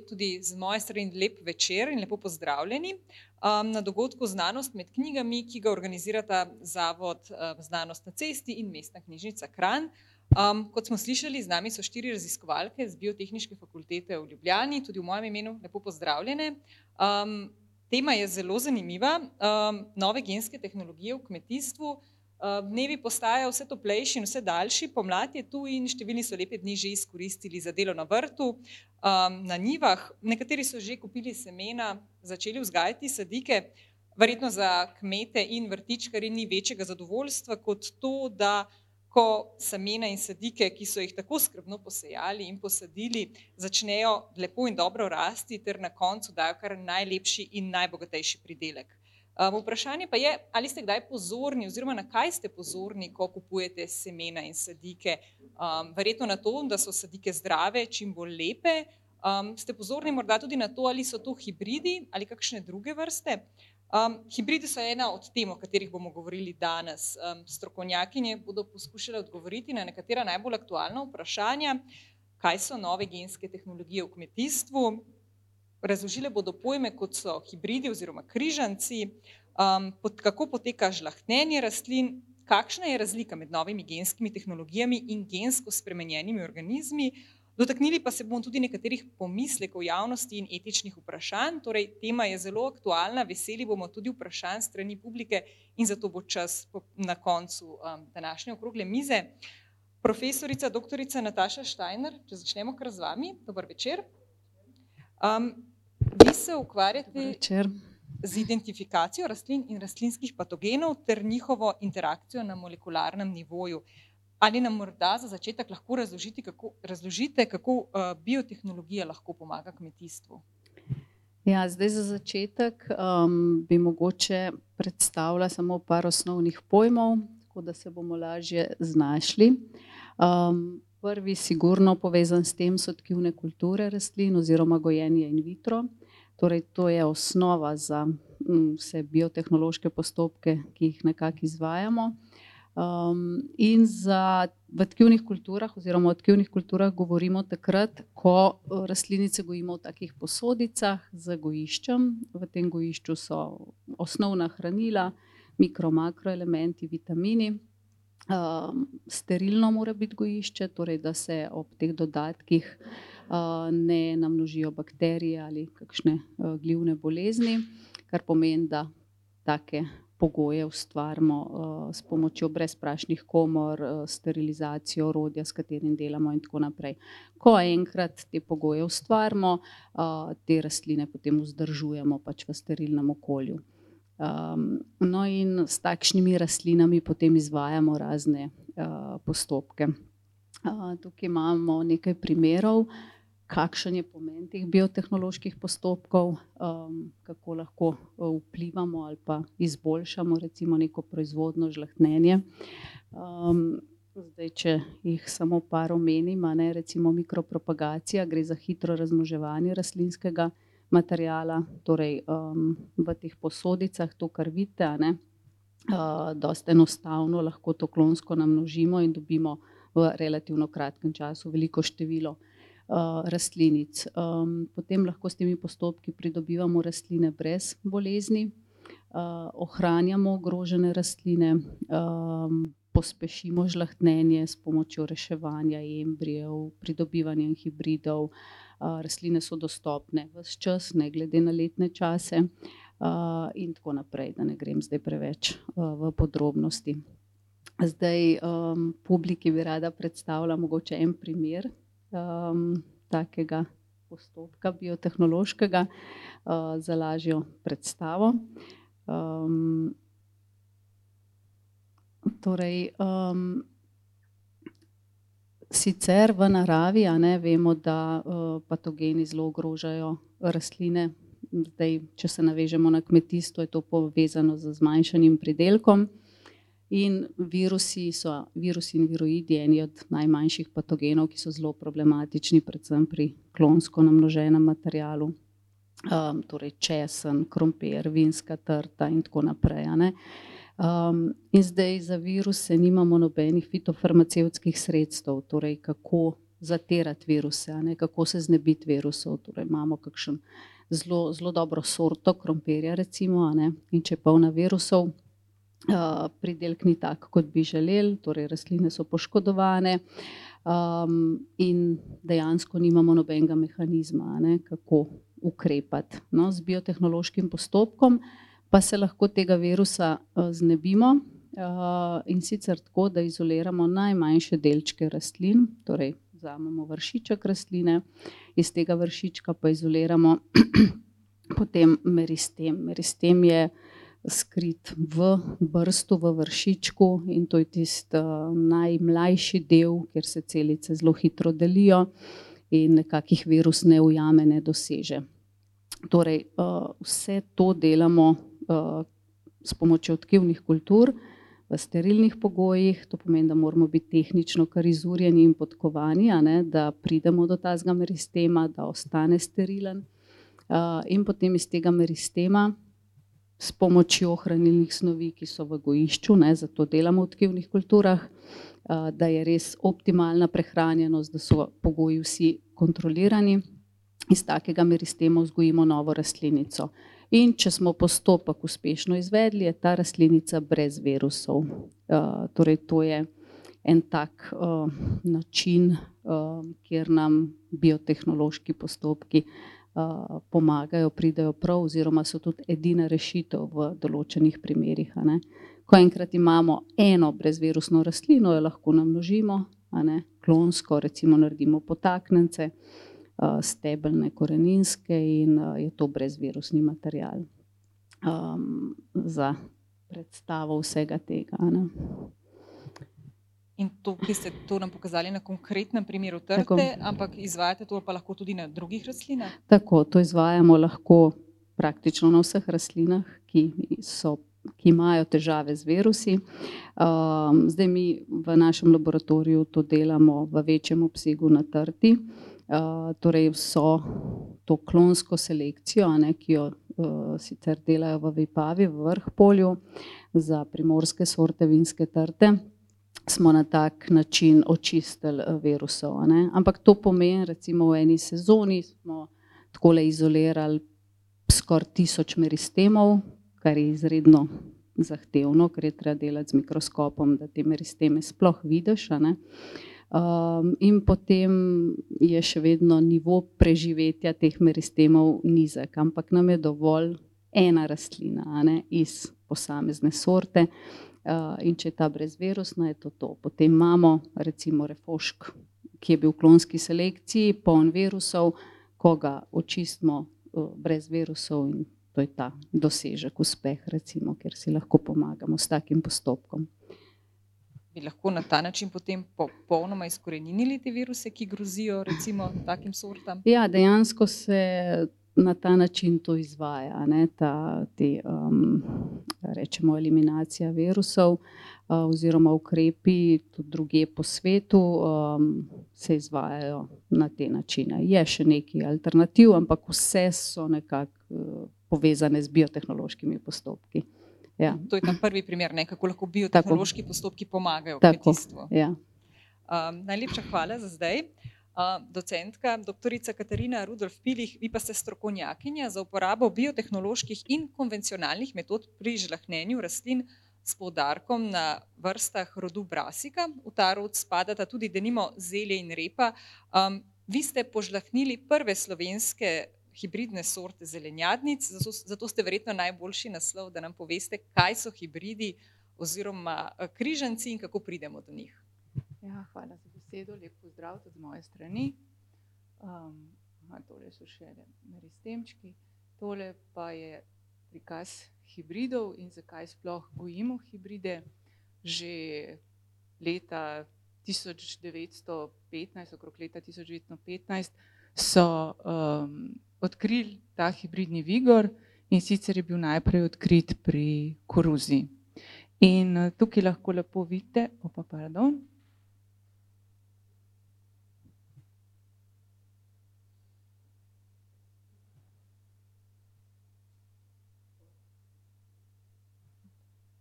tudi z moje strani lep večer in lepo pozdravljeni na dogodku Znanost med knjigami, ki ga organizirata Zavod Znanost na cesti in Mestna knjižnica Kranj. Kot smo slišali, z nami so 4 raziskovalke z Biotehniške fakultete v Ljubljani, tudi v mojem imenu lepo pozdravljene. Tema je zelo zanimiva, nove genske tehnologije v kmetijstvu. Dnevi postajajo vse toplejši in vse daljši, pomlad je tu in številni so lepe dni že izkoristili za delo na vrtu, na njivah. Nekateri so že kupili semena, začeli vzgajati sadike. Verjetno za kmete in vrtičkarje ni večjega zadovoljstva kot to, da ko semena in sadike, ki so jih tako skrbno posejali in posadili, začnejo lepo in dobro rasti ter na koncu dajo kar najlepši in najbogatejši pridelek. Vprašanje pa je, ali ste kdaj pozorni oziroma na kaj ste pozorni, ko kupujete semena in sadike. Verjetno na to, da so sadike zdrave, čim bolj lepe. Ste pozorni morda tudi na to, ali so to hibridi ali kakšne druge vrste. Hibridi so ena od tem, o katerih bomo govorili danes. Strokovnjakinje bodo poskušale odgovoriti na nekatera najbolj aktualna vprašanja, kaj so nove genske tehnologije v kmetijstvu. Razložile bodo pojme, kot so hibridi oziroma križanci, kako poteka žlahtnjenje rastlin, kakšna je razlika med novimi genskimi tehnologijami in gensko spremenjenimi organizmi. Dotaknili pa se bomo tudi nekaterih pomislekov javnosti in etičnih vprašanj, torej tema je zelo aktualna, veseli bomo tudi vprašanj strani publike in zato bo čas na koncu današnje okrogle mize. Profesorica doktorica Nataša Steiner, če začnemo kar z vami, dober večer. Vi se ukvarjate z identifikacijo rastlin in rastlinskih patogenov ter njihovo interakcijo na molekularnem nivoju. Ali nam morda za začetek lahko razložite, kako biotehnologija lahko pomaga kmetijstvu? Ja, zdaj za začetek bi mogoče predstavila samo par osnovnih pojmov, tako da se bomo lažje znašli. Prvi sigurno povezan s tem so tkivne kulture rastlin oziroma gojenje in vitro. Torej to je osnova za vse biotehnološke postopke, ki jih nekako izvajamo. In v tkivnih kulturah oziroma o tkivnih kulturah govorimo takrat, ko rastlinice gojimo v takih posodicah z gojiščem. V tem gojišču so osnovna hranila, mikro-makroelementi, vitamini. Sterilno mora biti gojišče, torej da se ob teh dodatkih ne namnožijo bakterije ali kakšne glivne bolezni, kar pomeni, da take pogoje ustvarimo s pomočjo brezprašnih komor, sterilizacijo orodja, s katerim delamo in tako naprej. Ko enkrat te pogoje ustvarimo, te rastline potem vzdržujemo pač v sterilnem okolju. No, in s takšnimi rastlinami potem izvajamo razne postopke. Tukaj imamo nekaj primerov, kakšen je pomen teh biotehnoloških postopkov, kako lahko vplivamo ali pa izboljšamo recimo neko proizvodno žlahtnjenje. Zdaj, če jih samo par omenim, recimo mikropropagacija, gre za hitro razmnoževanje rastlinskega materiala, torej v teh posodicah, to kar vidite, dosti enostavno lahko to klonsko namnožimo in dobimo v relativno kratkem času veliko število rastlinic. Potem lahko s temi postopki pridobivamo rastline brez bolezni, ohranjamo ogrožene rastline, pospešimo žlahtnjenje s pomočjo reševanja embrijev, pridobivanjem hibridov. Rastline so dostopne ves čas, ne glede na letne čase in tako naprej, da ne grem zdaj preveč v podrobnosti. Zdaj publiki bi rada predstavila mogoče en primer takega postopka biotehnološkega za lažjo predstavo. Torej, sicer v naravi, vemo, da patogeni zelo ogrožajo rastline. Zdaj, če se navežemo na kmetijstvo, je to povezano z zmanjšanim pridelkom. In virusi in viroidi eni od najmanjših patogenov, ki so zelo problematični, predvsem pri klonsko namnoženem materialu. Torej česen, krompir, vinska trta in tako naprej. In zdaj za viruse nimamo nobenih fitofarmacevtskih sredstev, torej kako zatirati viruse, kako se znebiti virusov. Torej imamo kakšen zelo dobro sorto krompirja recimo, in če je polna virusov, pridelek ni tak, kot bi želeli, torej rastline so poškodovane, in dejansko nimamo nobenega mehanizma, kako ukrepati. No, z biotehnološkim postopkom pa se lahko tega virusa znebimo, in sicer tako, da izoliramo najmanjše delčke rastlin, torej vzamemo vršiček rastline, iz tega vršička pa izoliramo potem meristem. Meristem je skrit v brstu, v vršičku, in to je tisti najmlajši del, kjer se celice zelo hitro delijo in nekakih virus ne ujame, ne doseže. Torej, vse to delamo s pomočjo tkivnih kultur v sterilnih pogojih, to pomeni, da moramo biti tehnično kar izurjeni in podkovani, da pridemo do tazga meristema, da ostane sterilen, in potem iz tega meristema s pomočjo hranilnih snovi, ki so v gojišču, zato delamo v tkivnih kulturah, da je res optimalna prehranjenost, da so pogoji vsi kontrolirani, iz takega meristema vzgojimo novo rastlinico. In če smo postopek uspešno izvedli, je ta rastlinica brez virusov. Torej to je en tak način, kjer nam biotehnološki postopki pomagajo, pridejo prav, oziroma so tudi edina rešitev v določenih primerih. Ko enkrat imamo eno brezvirusno rastlino, jo lahko namnožimo, klonsko recimo naredimo potaknjence, stebelne, koreninske, in je to brezvirusni material za predstavo vsega tega. In to, ki ste to nam pokazali na konkretnem primeru trte, ampak izvajate to pa lahko tudi na drugih rastlinah? Tako, to izvajamo lahko praktično na vseh rastlinah, ki imajo težave z virusi. Zdaj mi v našem laboratoriju to delamo v večjem obsegu na trti. Torej vso to klonsko selekcijo, ki jo sicer delajo v Vipavi, v Vrhpolju, za primorske sorte vinske trte, smo na tak način očistili virusov. Ampak to pomeni, recimo v eni sezoni smo takole izolirali skoraj 1000 meristemov, kar je izredno zahtevno, ker je treba delati z mikroskopom, da te meristeme sploh vidiš. In potem je še vedno nivo preživetja teh meristemov nizek, ampak nam je dovolj ena rastlina, iz posamezne sorte, in če je ta brezvirusna, je to to. Potem imamo recimo refošk, ki je bil v klonski selekciji, poln virusov, ko ga očistimo brez virusov, in to je ta dosežek, uspeh recimo, ker si lahko pomagamo s takim postopkom. Bi lahko na ta način potem popolnoma izkoreninili te viruse, ki grozijo recimo takim sortam? Ja, dejansko se na ta način to izvaja, rečemo eliminacija virusov, oziroma ukrepi tudi drugje po svetu se izvajajo na te načine. Je še nekaj alternativ, ampak vse so nekako povezane z biotehnološkimi postopki. Ja. To je ta prvi primer, kako lahko biotehnološki postopki pomagajo kmetijstvu. Ja. Najlepša hvala za zdaj. Docentka, doktorica Katarina Rudolf-Pilih, vi pa ste strokovnjakinja za uporabo biotehnoloških in konvencionalnih metod pri žlahtnjenju rastlin s poudarkom na vrstah rodu Brassica. V ta rod spadata tudi denimo zelje in repa. Vi ste požlahtnili prve slovenske hibridne sorte zelenjadnic, zato ste verjetno najboljši naslov, da nam poveste, kaj so hibridi oziroma križanci in kako pridemo do njih. Ja, hvala za besedo, lep pozdrav tudi z moje strani. Tole so še meristemčki, tole pa je prikaz hibridov in zakaj sploh gojimo hibride. Že leta 1915, okrog leta 1915 so odkrili ta hibridni vigor, in sicer je bil najprej odkrit pri koruzi. In tukaj lahko lepo vidite,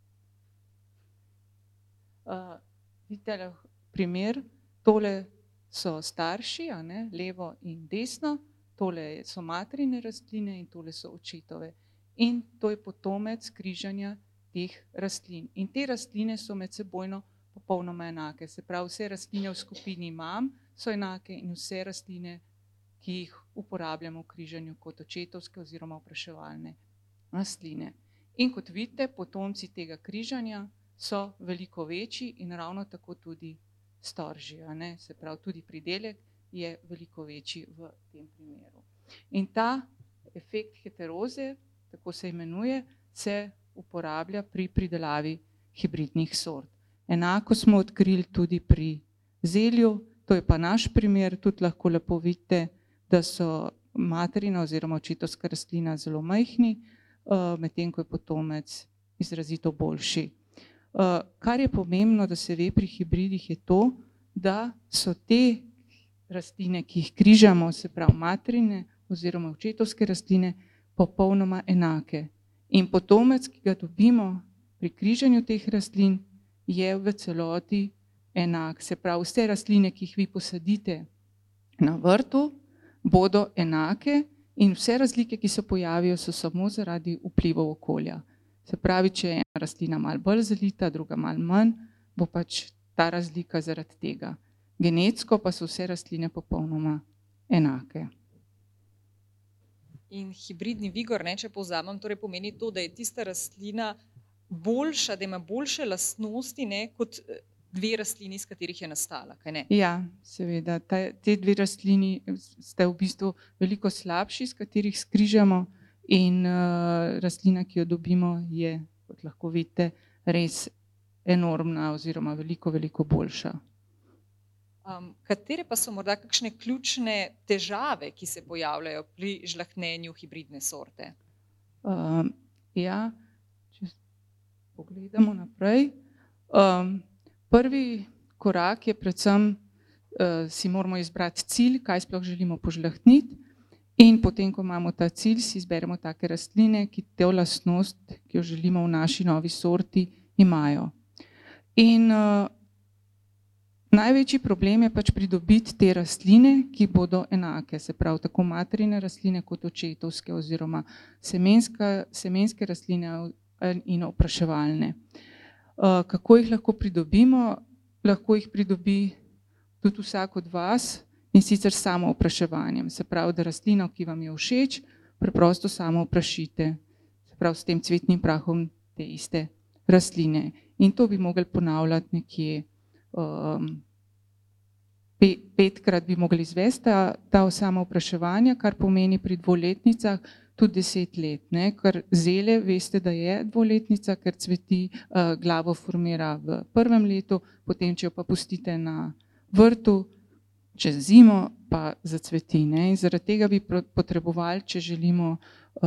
vidite primer, tole so starši, levo in desno, tole so materine rastline in tole so očetove. In to je potomec križanja teh rastlin. In te rastline so med sebojno popolnoma enake. Se pravi, vse rastline v skupini mam so enake in vse rastline, ki jih uporabljamo v križanju kot očetovske oziroma opraševalne rastline. In kot vidite, potomci tega križanja so veliko večji in ravno tako tudi storži. Se pravi, tudi pridelek je veliko večji v tem primeru. In ta efekt heteroze, tako se imenuje, se uporablja pri pridelavi hibridnih sort. Enako smo odkrili tudi pri zelju, to je pa naš primer, tudi lahko lepo vidite, da so materina oziroma očetovska rastlina zelo majhni, medtem ko je potomec izrazito boljši. Kar je pomembno, da se ve pri hibridih, je to, da so te rastline, ki jih križamo, se pravi materine oziroma očetovske rastline, popolnoma enake. In potomec, ki ga dobimo pri križanju teh rastlin, je v celoti enak. Se pravi, vse rastline, ki jih vi posadite na vrtu, bodo enake in vse razlike, ki se pojavijo, so samo zaradi vplivov okolja. Se pravi, če je ena rastlina malo bolj zalita, druga malo manj, bo pač ta razlika zaradi tega. Genetsko pa so vse rastline popolnoma enake. In hibridni vigor, če povzamem, torej pomeni to, da je tista rastlina boljša, da ima boljše lastnosti, kot dve rastlini, iz katerih je nastala, kaj ne? Ja, seveda. Te dve rastlini sta v bistvu veliko slabši, iz katerih skrižamo, in rastlina, ki jo dobimo, je, kot lahko vidite, res enormna oziroma veliko, veliko boljša. Katere pa so morda kakšne ključne težave, ki se pojavljajo pri žlahtnjenju hibridne sorte? Ja, če pogledamo naprej. Prvi korak je predvsem, si moramo izbrati cilj, kaj sploh želimo požlahtniti, in potem, ko imamo ta cilj, si izberemo take rastline, ki to lastnost, ki jo želimo v naši novi sorti, imajo. In največji problem je pač pridobiti te rastline, ki bodo enake, se pravi tako materine rastline kot očetovske oziroma semenske rastline in opraševalne. Kako jih lahko pridobimo? Lahko jih pridobi tudi vsak od vas, in sicer samo opraševanjem. Se pravi, da rastlino, ki vam je všeč, preprosto samo oprašite. Se pravi, s tem cvetnim prahom te iste rastline. In to bi mogli ponavljati nekje 5-krat bi mogli izvesti ta samoopraševanja, kar pomeni pri dvoletnicah tudi 10 let. Ker zelje, veste, da je dvoletnica, ker cveti, glavo formira v prvem letu, potem, če jo pa pustite na vrtu, čez zimo pa zacveti. In zaradi tega bi potrebovali, če želimo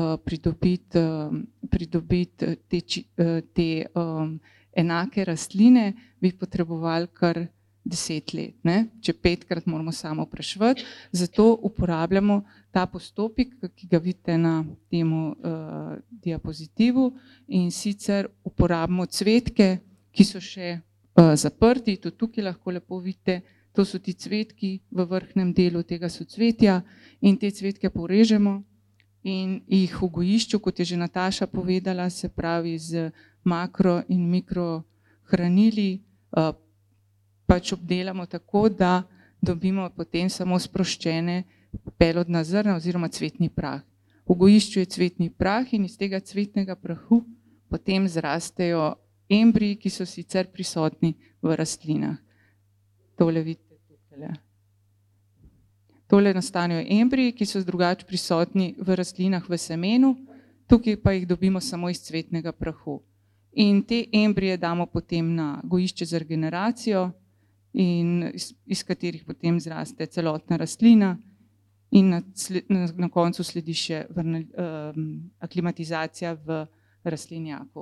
pridobiti te enake rastline, bi potrebovali kar 10 let. Če 5-krat moramo samo opraševati, zato uporabljamo ta postopek, ki ga vidite na tem diapozitivu, in sicer uporabimo cvetke, ki so še zaprti, tudi tukaj lahko lepo vidite, to so ti cvetki v vrhnjem delu tega soцветja, in te cvetke porežemo in jih v gojišču, kot je že Nataša povedala, se pravi z makro in mikro hranili, pač obdelamo tako, da dobimo potem samo sproščene pelodna zrna oziroma cvetni prah. V gojišču je cvetni prah in iz tega cvetnega prahu potem zrastejo embriji, ki so sicer prisotni v rastlinah. Tole vidite tukaj. Tole nastanejo embriji, ki so drugače prisotni v rastlinah v semenu, tukaj pa jih dobimo samo iz cvetnega prahu. In te embrije damo potem na gojišče za regeneracijo, in iz katerih potem zraste celotna rastlina, in na koncu sledi še aklimatizacija v rastlinjaku.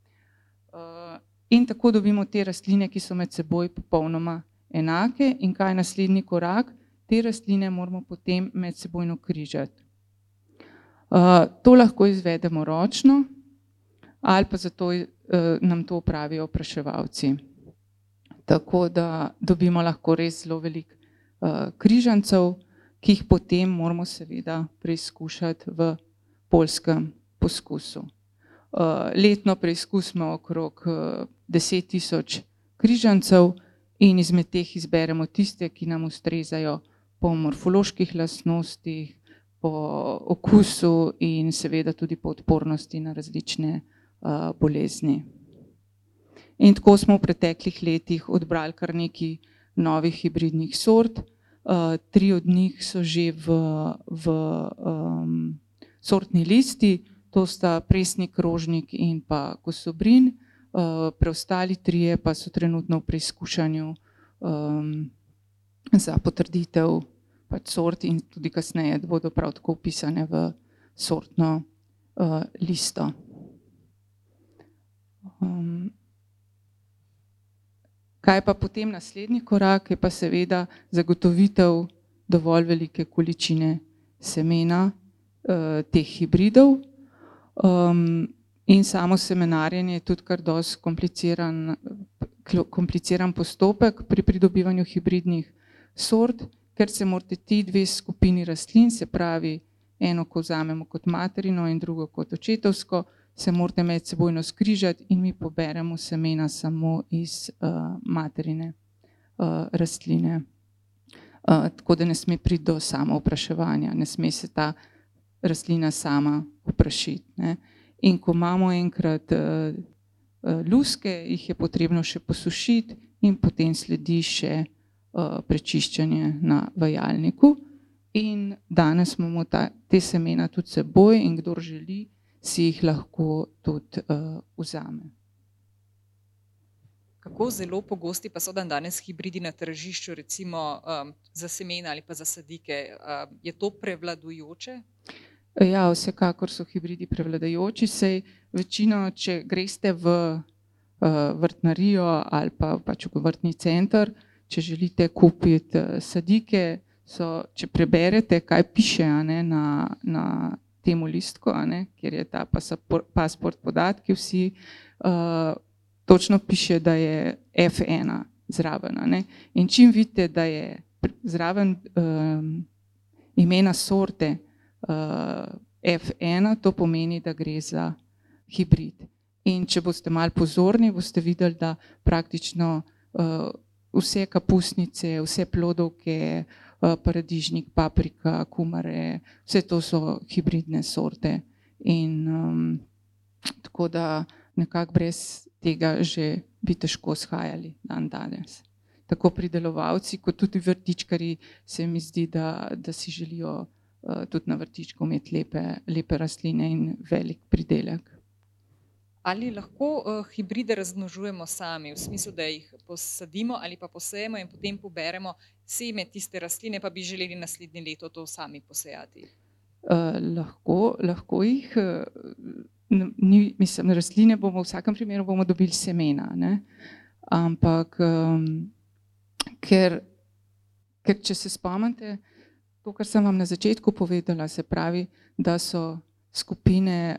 In tako dobimo te rastline, ki so med seboj popolnoma enake. In kaj je naslednji korak? Te rastline moramo potem medsebojno križati. To lahko izvedemo ročno, ali pa zato nam to opravijo opraševalci. Tako da dobimo lahko res zelo veliko križancev, ki jih potem moramo seveda preizkušati v poljskem poskusu. Letno preizkusimo okrog 10.000 križancev in izmed teh izberemo tiste, ki nam ustrezajo po morfoloških lastnostih, po okusu in seveda tudi po odpornosti na različne bolezni. In tako smo v preteklih letih odbrali kar nekaj novih hibridnih sort. 3 od njih so že v sortni listi, to sta presnik, rožnik in pa kosobrin. Preostali 3 pa so trenutno v preizkušanju za potrditev sort in tudi kasneje bodo prav tako vpisane v sortno listo. Kaj pa potem naslednji korak, je pa seveda zagotovitev dovolj velike količine semena teh hibridov. In samo semenarjenje je tudi kar dosti kompliciran postopek pri pridobivanju hibridnih sort, ker se morate ti 2 skupini rastlin, se pravi eno, ko vzamemo kot materino in drugo kot očetovsko, se morate med sebojno skrižati in mi poberemo semena samo iz materine rastline. Tako da ne sme priti do samoopraševanja, ne sme se ta rastlina sama oprašiti, ne. In ko imamo enkrat luske, jih je potrebno še posušiti in potem sledi še prečiščenje na vajalniku. In danes imamo te semena tudi s seboj in kdor želi, si jih lahko tudi vzame. Kako zelo pogosti pa so danes hibridi na tržišču, recimo za semena ali pa za sadike? Je to prevladujoče? Ja, vsekakor so hibridi prevladujoči, saj večino, če greste v vrtnarijo ali pa pač v vrtni center, če želite kupiti sadike, če preberete, kaj piše, na temu listku, kjer je ta pasport podatki vsi, točno piše, da je F1 zraven. In čim vidite, da je zraven imena sorte F1, to pomeni, da gre za hibrid. In če boste malo pozorni, boste videli, da praktično vse kapusnice, vse plodovke, paradižnik, paprika, kumare, vse to so hibridne sorte. In tako da nekako brez tega že bi težko shajali danes. Tako pridelovalci kot tudi vrtičkarji se mi zdi, da si želijo tudi na vrtičku imeti lepe rastline in velik pridelek. Ali lahko hibride razmnožujemo sami, v smislu, da jih posadimo ali pa posejemo in potem poberemo seme tiste rastline, pa bi želeli naslednje leto to sami posejati? Lahko jih, mislim, rastline bomo v vsakem primeru bomo dobili semena, ne? Ampak ker če se spomnite, to, kar sem vam na začetku povedala, se pravi, da so skupine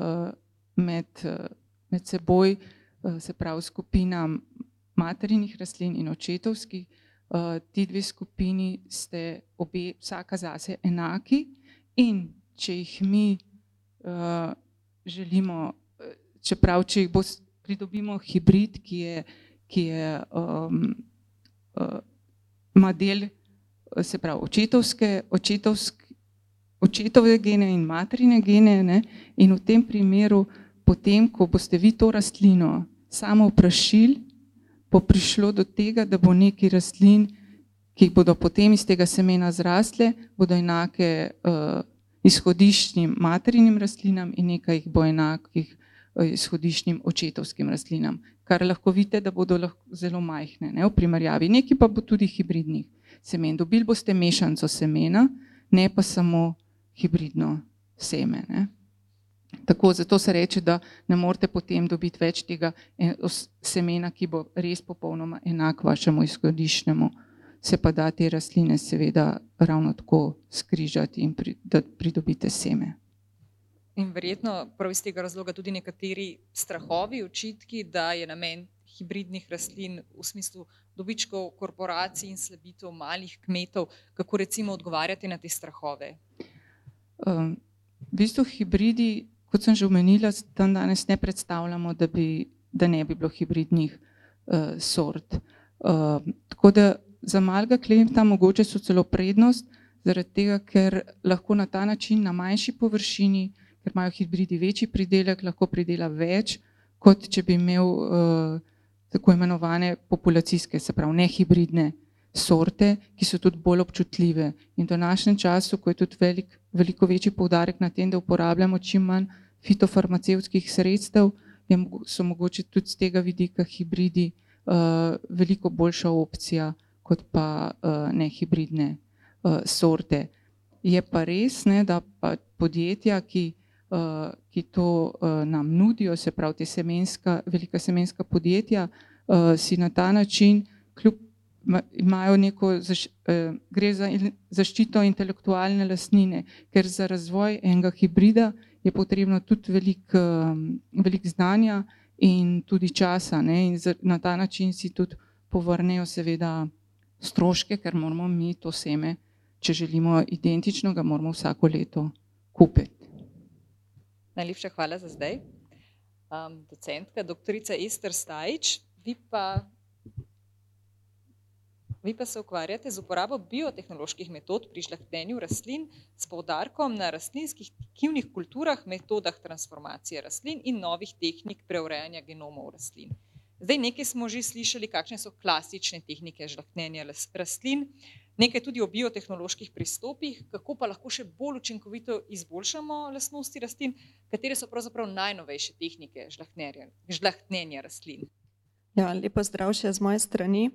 med seboj, se pravi skupina materinih rastlin in očetovskih, ti 2 skupini ste obe vsaka zase enaki in če jih mi želimo, čeprav če jih pridobimo hibrid, ki ima del, se pravi očetove gene in materine gene, ne, in v tem primeru potem, ko boste vi to rastlino samo oprašili, bo prišlo do tega, da bo nekaj rastlin, ki bodo potem iz tega semena zrastle, bodo enake izhodiščnim materinim rastlinam in nekaj jih bo enakih izhodiščnim očetovskim rastlinam, kar lahko vidite, da bodo zelo majhne, ne, v primerjavi. Nekaj pa bo tudi hibridnih semen. Dobili boste mešanico semena, ne pa samo hibridno seme, ne. Tako, zato se reče, da ne morete potem dobiti več tega semena, ki bo res popolnoma enak vašemu izhodiščnemu, se pa da te rastline seveda ravno tako skrižati in da pridobite seme. In verjetno prav iz tega razloga tudi nekateri strahovi, očitki, da je namen hibridnih rastlin v smislu dobičkov korporacij in slabitev malih kmetov. Kako recimo odgovarjate na te strahove? V bistvu hibridi, kot sem že omenila, tam danes ne predstavljamo, da ne bi bilo hibridnih sort. Tako da za malega kmeta mogoče so celo prednost, zaradi tega, ker lahko na ta način na manjši površini, ker imajo hibridi večji pridelek, lahko pridela več, kot če bi imel tako imenovane populacijske, se pravi nehibridne sorte, ki so tudi bolj občutljive. In v današnjem času, ko je tudi veliko večji poudarek na tem, da uporabljamo čim manj fitofarmacevtskih sredstev, so mogoče tudi z tega vidika hibridi veliko boljša opcija kot pa nehibridne sorte. Je pa res, ne, da pa podjetja, ki to nam nudijo, se pravi te velika semenska podjetja, si na ta način imajo gre za zaščito intelektualne lastnine, ker za razvoj enega hibrida je potrebno tudi veliko znanja in tudi časa, ne, in na ta način si tudi povrnejo seveda stroške, ker moramo mi to seme, če želimo identično, ga moramo vsako leto kupiti. Najlepša hvala za zdaj. Docentka, doktorica Ester Stajić, vi pa se ukvarjate z uporabo biotehnoloških metod pri žlahtnjenju rastlin s poudarkom na rastlinskih tkivnih kulturah, metodah transformacije rastlin in novih tehnik preurejanja genomov rastlin. Zdaj nekaj smo že slišali, kakšne so klasične tehnike žlahtnjenja rastlin, nekaj tudi o biotehnoloških pristopih, kako pa lahko še bolj učinkovito izboljšamo lastnosti rastlin, katere so pravzaprav najnovejše tehnike žlahtnjenja rastlin. Ja, lepo zdrav še z moje strani.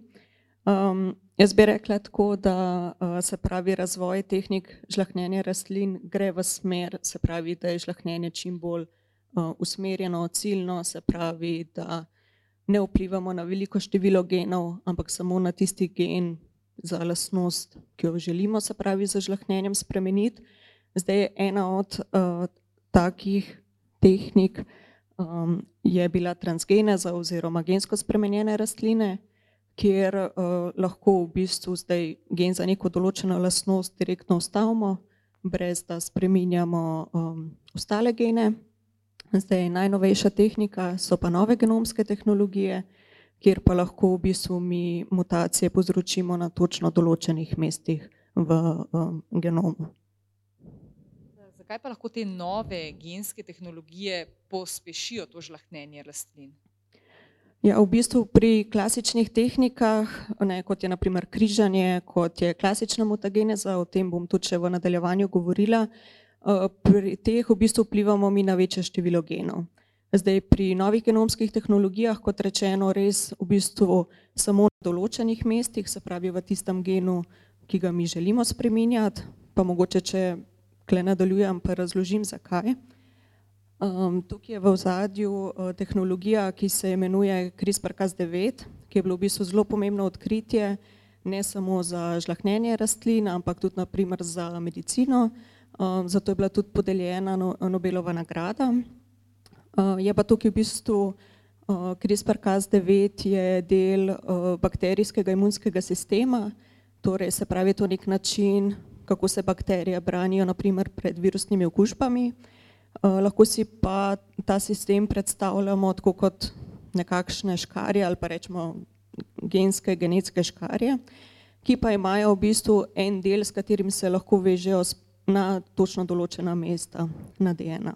Jaz bi rekla tako, da se pravi razvoj tehnik žlahtnjenja rastlin gre v smer, se pravi, da je žlahtnjenje čim bolj usmerjeno, ciljno, se pravi, da ne vplivamo na veliko število genov, ampak samo na tisti gen za lastnost, ki jo želimo, se pravi, z žlahtnjenjem spremeniti. Zdaj je ena od takih tehnik je bila transgeneza oziroma gensko spremenjene rastline, kjer lahko v bistvu zdaj gen za neko določeno lastnost direktno vstavimo, brez da spreminjamo ostale gene. Zdaj najnovejša tehnika so pa nove genomske tehnologije, kjer pa lahko v bistvu mi mutacije povzročimo na točno določenih mestih v genomu. Zakaj pa lahko te nove genske tehnologije pospešijo to žlahtnjenje rastlin? Ja, v bistvu pri klasičnih tehnikah, ne, kot je na primer križanje, kot je klasična mutageneza, o tem bom tudi še v nadaljevanju govorila, pri teh v bistvu vplivamo mi na večje število genov. Zdaj pri novih genomskih tehnologijah, kot rečeno, res v bistvu samo na določenih mestih, se pravi v tistem genu, ki ga mi želimo spreminjati, pa mogoče, če kle nadaljujem, pa razložim zakaj. Tukaj je v ozadju tehnologija, ki se imenuje CRISPR-Cas9, ki je bilo v bistvu zelo pomembno odkritje, ne samo za žlahtnjenje rastlin, ampak tudi na primer za medicino, zato je bila tudi podeljena Nobelova nagrada. Je pa tukaj v bistvu CRISPR-Cas9 je del bakterijskega imunskega sistema, torej se pravi to nek način, kako se bakterije branijo na primer pred virusnimi okužbami. Lahko si pa ta sistem predstavljamo tako kot nekakšne škarje ali pa rečemo genetske škarje, ki pa imajo v bistvu en del, s katerim se lahko vežejo na točno določena mesta na DNA.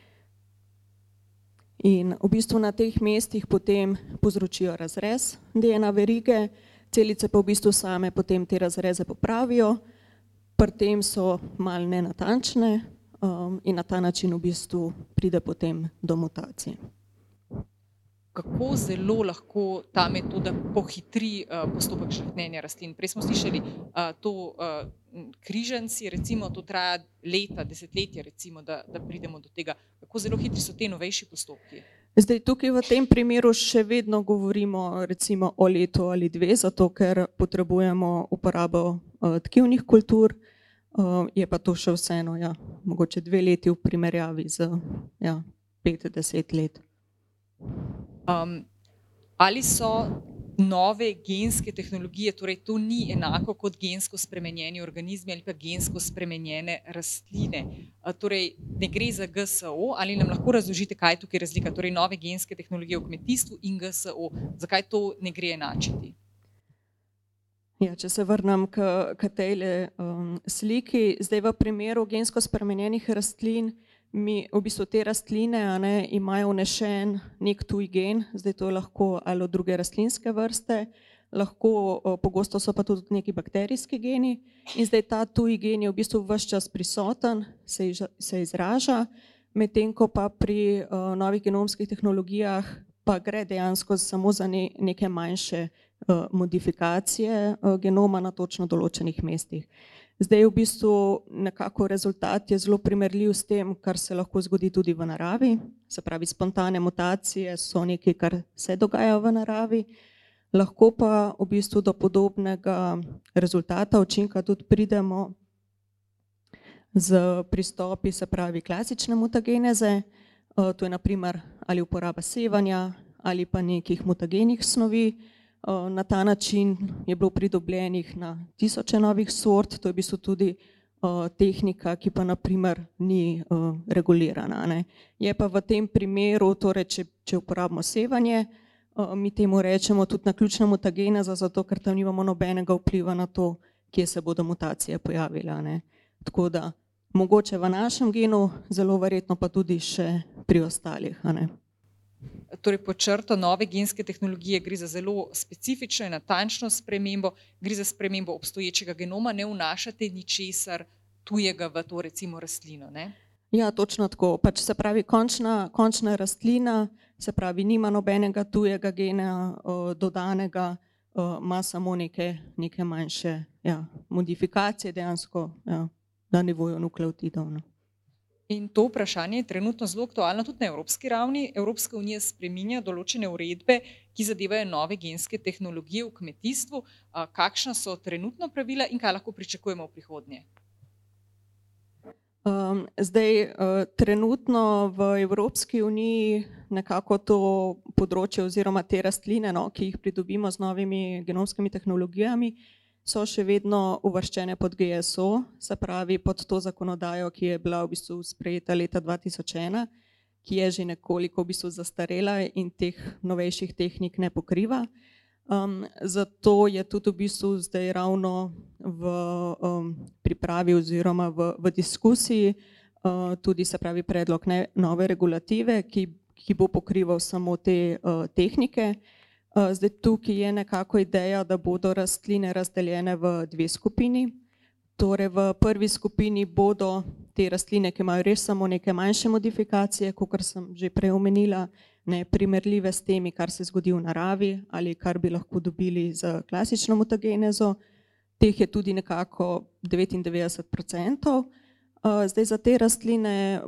In v bistvu na teh mestih potem povzročijo razrez DNA verige, celice pa v bistvu same potem te razreze popravijo, pri tem so malo nenatančne, in na ta način v bistvu pride potem do mutacij. Kako zelo lahko ta metoda pohitri postopek žlahtnjenja rastlin? Prej smo slišali to križanci, recimo to traja leta, desetletja recimo, da pridemo do tega. Kako zelo hitri so te novejši postopki? Zdaj tukaj v tem primeru še vedno govorimo recimo o letu ali dve, zato ker potrebujemo uporabo tkivnih kultur. Je pa to še vseeno, ja, mogoče 2 leti v primerjavi z 5-10 let. Ali so nove genske tehnologije, torej to ni enako kot gensko spremenjeni organizmi ali pa gensko spremenjene rastline. Torej ne gre za GSO, ali nam lahko razložite, kaj je tukaj razlika, torej nove genske tehnologije v kmetijstvu in GSO, zakaj to ne gre enačiti? Ja, če se vrnem k tej sliki, zdaj v primeru gensko spremenjenih rastlin, v bistvu te rastline imajo vnešen nek tuj gen, zdaj to je lahko ali od druge rastlinske vrste, lahko pogosto so pa tudi neki bakterijski geni in zdaj ta tuj gen je v bistvu ves čas prisoten, se izraža, medtem ko pa pri novih genomskih tehnologijah pa gre dejansko samo za neke manjše modifikacije genoma na točno določenih mestih. Zdaj v bistvu nekako rezultat je zelo primerljiv s tem, kar se lahko zgodi tudi v naravi, se pravi spontane mutacije so nekaj, kar se dogaja v naravi, lahko pa v bistvu do podobnega rezultata učinka tudi pridemo z pristopi, se pravi klasične mutageneze, to je na primer ali uporaba sevanja ali pa nekih mutagenih snovi. Na ta način je bilo pridobljenih na tisoče novih sort, to je v bistvu tudi tehnika, ki pa na primer ni regulirana. Je pa v tem primeru, torej če uporabimo sevanje, mi temu rečemo tudi naključna mutageneza, zato ker tam nimamo nobenega vpliva na to, kje se bodo mutacije pojavile. Tako da mogoče v našem genu, zelo verjetno pa tudi še pri ostalih. Torej pod črto nove genske tehnologije gre za zelo specifično in natančno spremembo, gre za spremembo obstoječega genoma, ne vnašate ničesar tujega v to recimo rastlino, ne? Ja, točno tako. Pač se pravi končna rastlina, se pravi nima nobenega tujega gena dodanega, ima samo neke manjše modifikacije dejansko na nivoju nukleotidov. In to vprašanje je trenutno zelo aktualno tudi na evropski ravni. Evropska unija spreminja določene uredbe, ki zadevajo nove genske tehnologije v kmetijstvu. Kakšna so trenutno pravila in kaj lahko pričakujemo v prihodnje? Zdaj, trenutno v Evropski uniji nekako to področje oziroma te rastline, ki jih pridobimo z novimi genomskimi tehnologijami, so še vedno uvrščene pod GSO, se pravi pod to zakonodajo, ki je bila v bistvu sprejeta leta 2001, ki je že nekoliko v bistvu zastarela in teh novejših tehnik ne pokriva. Zato je tudi v bistvu zdaj ravno v pripravi oziroma v diskusiji tudi se pravi predlog nove regulative, ki bo pokrival samo te tehnike. Zdaj tukaj je nekako ideja, da bodo rastline razdeljene v dve skupini. Torej v prvi skupini bodo te rastline, ki imajo res samo neke manjše modifikacije, kakor sem že prej omenila, primerljive s temi, kar se zgodi v naravi ali kar bi lahko dobili z klasično mutagenezo. Teh je tudi nekako 99%. Zdaj za te rastline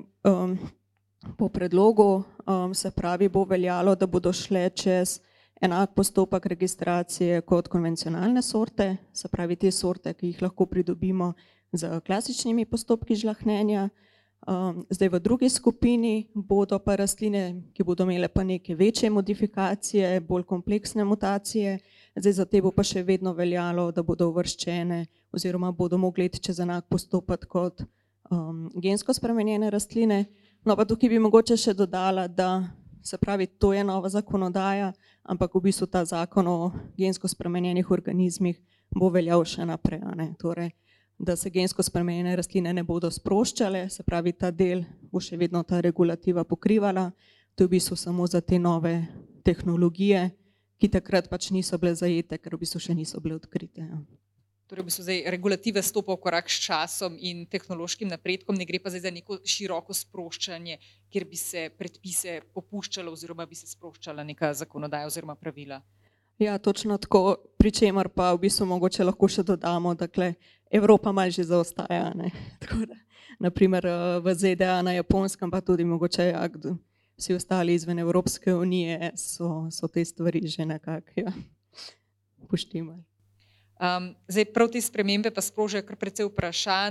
po predlogu se pravi bo veljalo, da bodo šle čez enak postopek registracije kot konvencionalne sorte, se pravi te sorte, ki jih lahko pridobimo z klasičnimi postopki žlahtnjenja. Zdaj v drugi skupini bodo pa rastline, ki bodo imele pa neke večje modifikacije, bolj kompleksne mutacije. Zdaj za te bo pa še vedno veljalo, da bodo uvrščene oziroma bodo mogli iti čez enak postopek kot gensko spremenjene rastline. No pa tukaj bi mogoče še dodala, da se pravi, to je nova zakonodaja, ampak v bistvu ta zakon o gensko spremenjenih organizmih bo veljal še naprej. Torej, da se gensko spremenjene rastline ne bodo sproščale, se pravi, ta del bo še vedno ta regulativa pokrivala. To je v bistvu samo za te nove tehnologije, ki takrat pač niso bile zajete, ker v bistvu še niso bile odkrite. Torej, v bistvu zdaj regulative stopa v korak s časom in tehnološkim napredkom, ne gre pa zdaj za neko široko sproščanje, kjer bi se predpise popuščalo oziroma bi se sproščala neka zakonodaja oziroma pravila. Ja, točno tako, pri čemer pa v bistvu mogoče lahko še dodamo, da Evropa malo že zaostaja. Tako da, naprimer v ZDA, na Japonskem, pa tudi mogoče vsi ostali izven Evropske unije so te stvari že nekako poštimali. Zdaj prav te spremembe pa sprožajo kar precej vprašanj.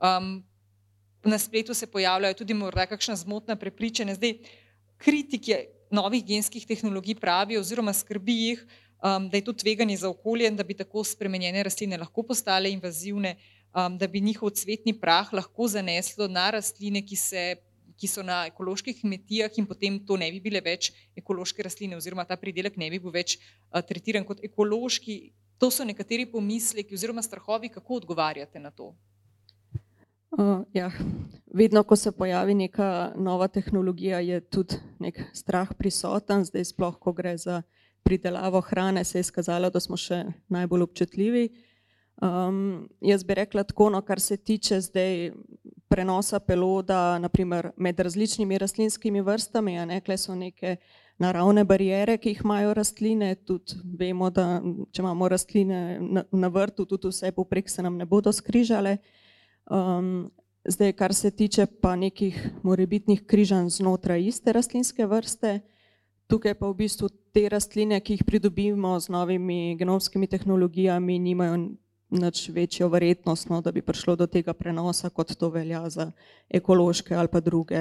Na spletu se pojavljajo tudi morda kakšna zmotna prepričanja. Zdaj kritiki novih genskih tehnologij pravijo oziroma skrbi jih, da je to tveganje za okolje in da bi tako spremenjene rastline lahko postale invazivne, da bi njihov cvetni prah lahko zaneslo na rastline, ki so na ekoloških kmetijah in potem to ne bi bile več ekološke rastline oziroma ta pridelek ne bi bil več tretiran kot ekološki. To so nekateri pomisleki oziroma strahovi, kako odgovarjate na to? Ja, vedno, ko se pojavi neka nova tehnologija, je tudi nek strah prisoten. Zdaj sploh, ko gre za pridelavo hrane, se je izkazalo, da smo še najbolj občutljivi. Jaz bi rekla tako, no, kar se tiče zdaj prenosa peloda, naprimer med različnimi rastlinskimi vrstami, a ne, kle so neke naravne barijere, ki jih imajo rastline, tudi vemo, da če imamo rastline na vrtu, tudi vse poprek se nam ne bodo skrižale. Zdaj, kar se tiče pa nekih morebitnih križanj znotraj iste rastlinske vrste, tukaj pa v bistvu te rastline, ki jih pridobimo z novimi genomskimi tehnologijami, nimajo nič večjo verjetnost, no, da bi prišlo do tega prenosa, kot to velja za ekološke ali pa druge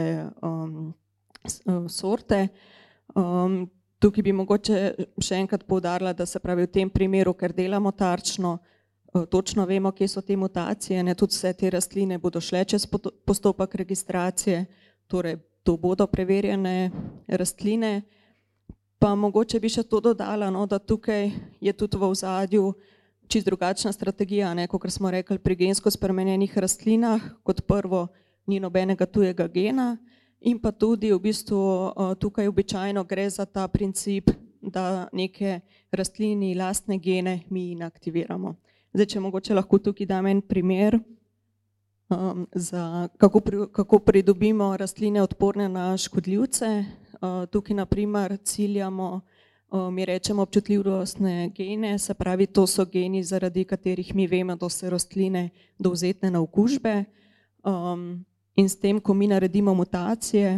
sorte. Tukaj bi mogoče še enkrat poudarila, da se pravi v tem primeru, ker delamo tarčno, točno vemo, kje so te mutacije, ne, tudi vse te rastline bodo šle čez postopek registracije, torej to bodo preverjene rastline. Pa mogoče bi še to dodala, no, da tukaj je tudi v ozadju čisto drugačna strategija, ne, kot smo rekli pri gensko spremenjenih rastlinah. Kot prvo, ni nobenega tujega gena in pa tudi v bistvu tukaj običajno gre za ta princip, da neke rastlini lastne gene mi inaktiviramo. Zdaj, če mogoče lahko tukaj dam en primer, kako pridobimo rastline odporne na škodljivce. Tukaj naprimer ciljamo, mi rečemo občutljivostne gene, se pravi, to so geni, zaradi katerih mi vemo, da so rastline dovzetne na okužbe. In s tem, ko mi naredimo mutacije,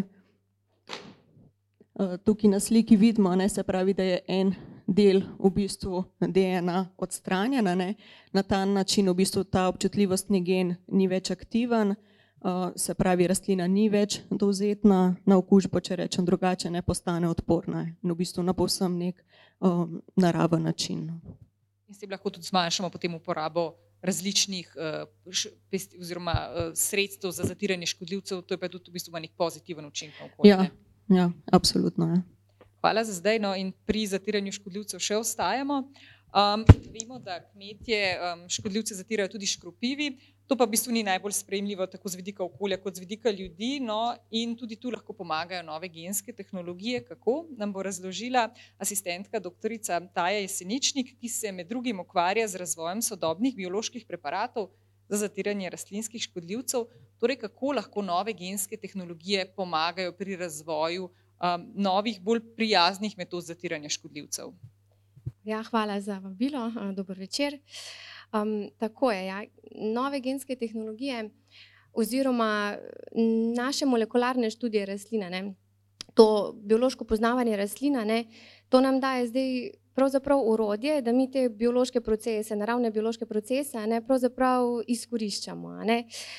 tukaj na sliki vidimo, ne, se pravi, da je en del v bistvu DNA odstranjena, ne. Na ta način v bistvu ta občutljivostni gen ni več aktiven, se pravi, rastlina ni več dovzetna na okužbo, če rečem drugače, ne postane odporna in v bistvu na povsem nek naraven način. In s tem lahko tudi zmanjšamo potem uporabo različnih oziroma sredstev za zatiranje škodljivcev, to je pa tudi v bistvu nek pozitiven učinek na okolje. Ja, absolutno, ja. Hvala za zdaj, no, in pri zatiranju škodljivcev še ostajamo. Vemo, da kmetje škodljivce zatirajo tudi škropivi, to pa v bistvu ni najbolj sprejemljivo tako z vidika okolja kot z vidika ljudi, no, in tudi tu lahko pomagajo nove genske tehnologije. Kako nam bo razložila asistentka doktorica Taja Jeseničnik, ki se med drugim ukvarja z razvojem sodobnih bioloških preparatov za zatiranje rastlinskih škodljivcev, torej kako lahko nove genske tehnologije pomagajo pri razvoju novih, bolj prijaznih metod zatiranja škodljivcev. Ja, hvala za vabilo, dober večer. Tako je, ja. Nove genske tehnologije oziroma naše molekularne študije rastline, ne, to biološko poznavanje rastline, ne, to nam daje zdaj pravzaprav orodje, da mi te biološke procese, naravne biološke procese, ne, pravzaprav izkoriščamo, ne.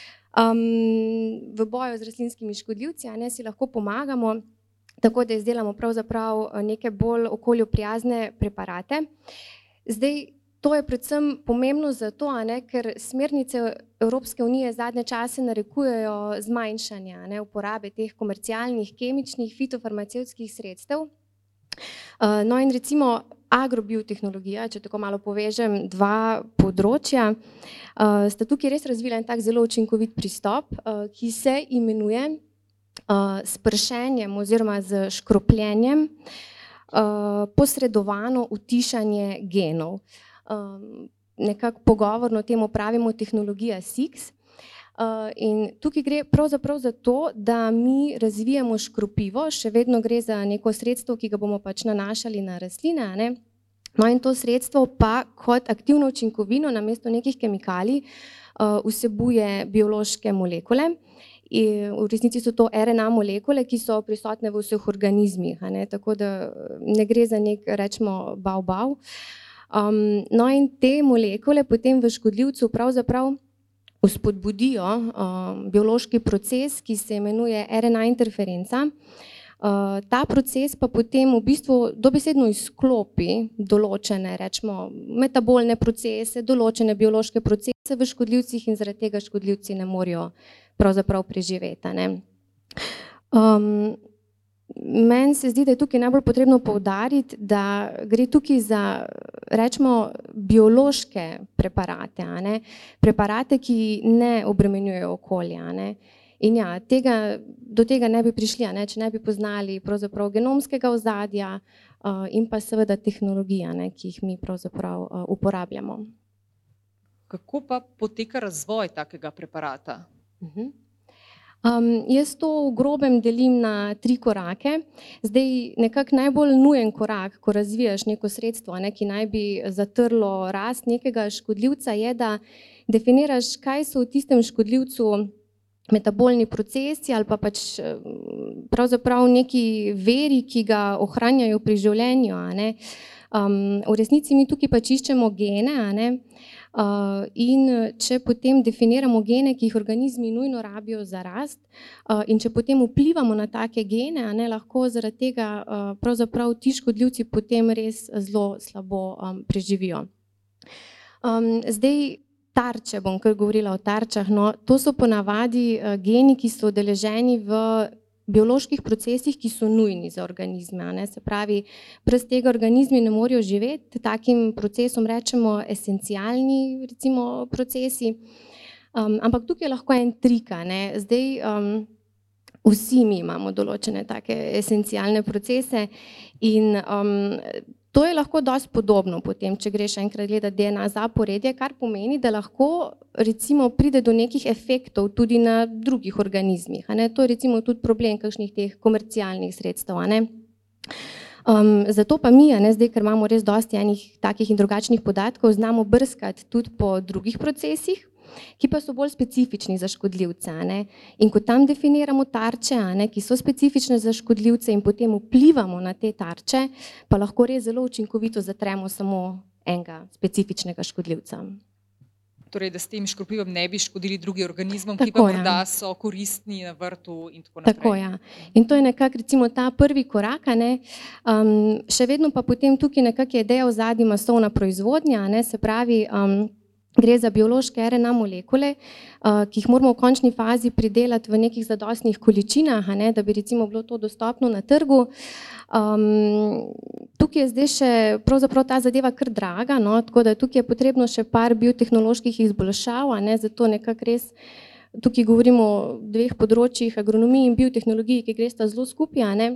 V boju z rastlinskimi škodljivci, ne, si lahko pomagamo, tako da izdelamo pravzaprav neke bolj okolju prijazne preparate. Zdaj, to je predvsem pomembno zato, ne, ker smernice Evropske unije zadnje čase narekujejo zmanjšanje, ne, uporabe teh komercialnih, kemičnih, fitofarmacevtskih sredstev. No in recimo agrobiotehnologija, če tako malo povežem dva področja, sta tukaj res razvila en tak zelo učinkovit pristop, ki se imenuje s pršenjem oziroma z škropljenjem posredovano utišanje genov. Nekako pogovorno temu pravimo tehnologija SIX. In tukaj gre pravzaprav za to, da mi razvijamo škropivo, še vedno gre za neko sredstvo, ki ga bomo pač nanašali na rastline, ne? No in to sredstvo pa kot aktivno učinkovino namesto nekih kemikalij vsebuje biološke molekule. V resnici so to RNA molekule, ki so prisotne v vseh organizmih, ne? Tako da ne gre za nek, rečemo, bav. No in te molekule potem v škodljivcu pravzaprav vzpodbudijo biološki proces, ki se imenuje RNA interferenca. Ta proces pa potem v bistvu dobesedno izklopi določene, rečemo, metabolne procese, določene biološke procese v škodljivcih in zaradi tega škodljivci ne morejo pravzaprav preživeti, ne. Meni se zdi, da je tukaj najbolj potrebno poudariti, da gre tukaj za, rečemo, biološke preparate, a ne, preparate, ki ne obremenjujejo okolja, a ne. In ja, do tega ne bi prišli, a ne, če ne bi poznali pravzaprav genomskega ozadja in pa seveda tehnologija, ne, ki jih mi pravzaprav uporabljamo. Kako pa poteka razvoj takega preparata? Jaz to v grobem delim na 3 korake. Zdaj nekako najbolj nujen korak, ko razvijaš neko sredstvo, ne, ki naj bi zatrlo rast nekega škodljivca, je, da definiraš, kaj so v tistem škodljivcu metabolni procesi ali pa pač pravzaprav neki viri, ki ga ohranjajo pri življenju, a ne. V resnici mi tukaj pač iščemo gene, a ne. In če potem definiramo gene, ki jih organizmi nujno rabijo za rast, in če potem vplivamo na take gene, a ne, lahko zaradi tega pravzaprav ti škodljivci potem res zelo slabo preživijo. Zdaj tarče, bom kar govorila o tarčah, no, to so ponavadi geni, ki so udeleženi v bioloških procesih, ki so nujni za organizme, a ne, se pravi, brez tega organizmi ne morejo živeti, takim procesom rečemo esencialni, recimo, procesi, ampak tukaj je lahko en trik, a ne, zdaj vsi mi imamo določene take esencialne procese in to je lahko dosti podobno potem, če greš enkrat gledati DNA zaporedje, kar pomeni, da lahko recimo pride do nekih efektov tudi na drugih organizmih, a ne, to je recimo tudi problem kakšnih teh komercialnih sredstev, a ne. Zato pa mi, a ne, zdaj, ker imamo res dosti enih takih in drugačnih podatkov, znamo brskati tudi po drugih procesih, ki pa so bolj specifični za škodljivce, a ne. In ko tam definiramo tarče, a ne, ki so specifične za škodljivce in potem vplivamo na te tarče, pa lahko res zelo učinkovito zatremo samo enega specifičnega škodljivca. Torej, da s tem škropivom ne bi škodili drugim organizmom, ki pa morda so koristni na vrtu in tako naprej. Tako, ja. In to je nekako recimo ta prvi korak, a ne. Še vedno pa potem tukaj nekako je ideja ozadja masovna proizvodnja, a ne, se pravi, gre za biološke RNA molekule, ki jih moramo v končni fazi pridelati v nekih zadostnih količinah, a ne, da bi recimo bilo to dostopno na trgu. Tukaj je zdaj še pravzaprav ta zadeva kar draga, no, tako da tukaj je potrebno še par biotehnoloških izboljšav, a ne, zato nekako res tukaj govorimo o 2 področjih, agronomiji in biotehnologiji, ki gresta zelo skupaj, a ne.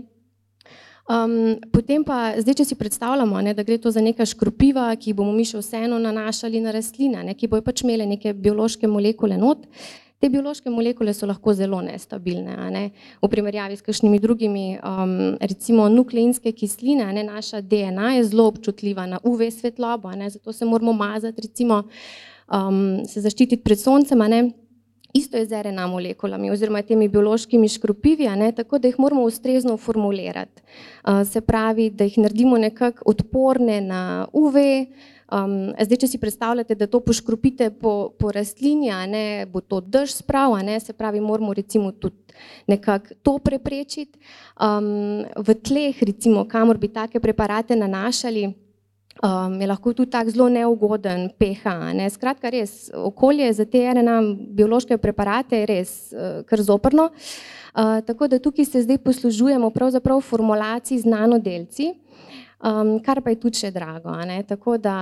Potem pa, zdaj, če si predstavljamo, ne, da gre to za neka škropiva, ki bomo mi še vseeno nanašali na rastline, ne, ki bojo pač imele neke biološke molekule not, te biološke molekule so lahko zelo nestabilne, a ne, v primerjavi s kakšnimi drugimi, recimo nukleinske kisline, a ne, naša DNA je zelo občutljiva na UV svetlobo, a ne, zato se moramo mazati, recimo, se zaščititi pred soncem, a ne. Isto je z RNA molekulami oziroma temi biološkimi škropivi, a ne, tako da jih moramo ustrezno formulirati. Se pravi, da jih naredimo nekako odporne na UV. Zdaj, če si predstavljate, da to poškropite po rastlini, a ne, bo to dež sprav, a ne, se pravi, moramo recimo tudi nekako to preprečiti. V tleh, recimo, kamor bi take preparate nanašali, je lahko tudi tak zelo neugoden pH, ne, skratka res, okolje za te RNA biološke preparate je res kar zoprno, tako da tukaj se zdaj poslužujemo pravzaprav formulacij z nanodelci, kar pa je tudi še drago, a ne, tako da,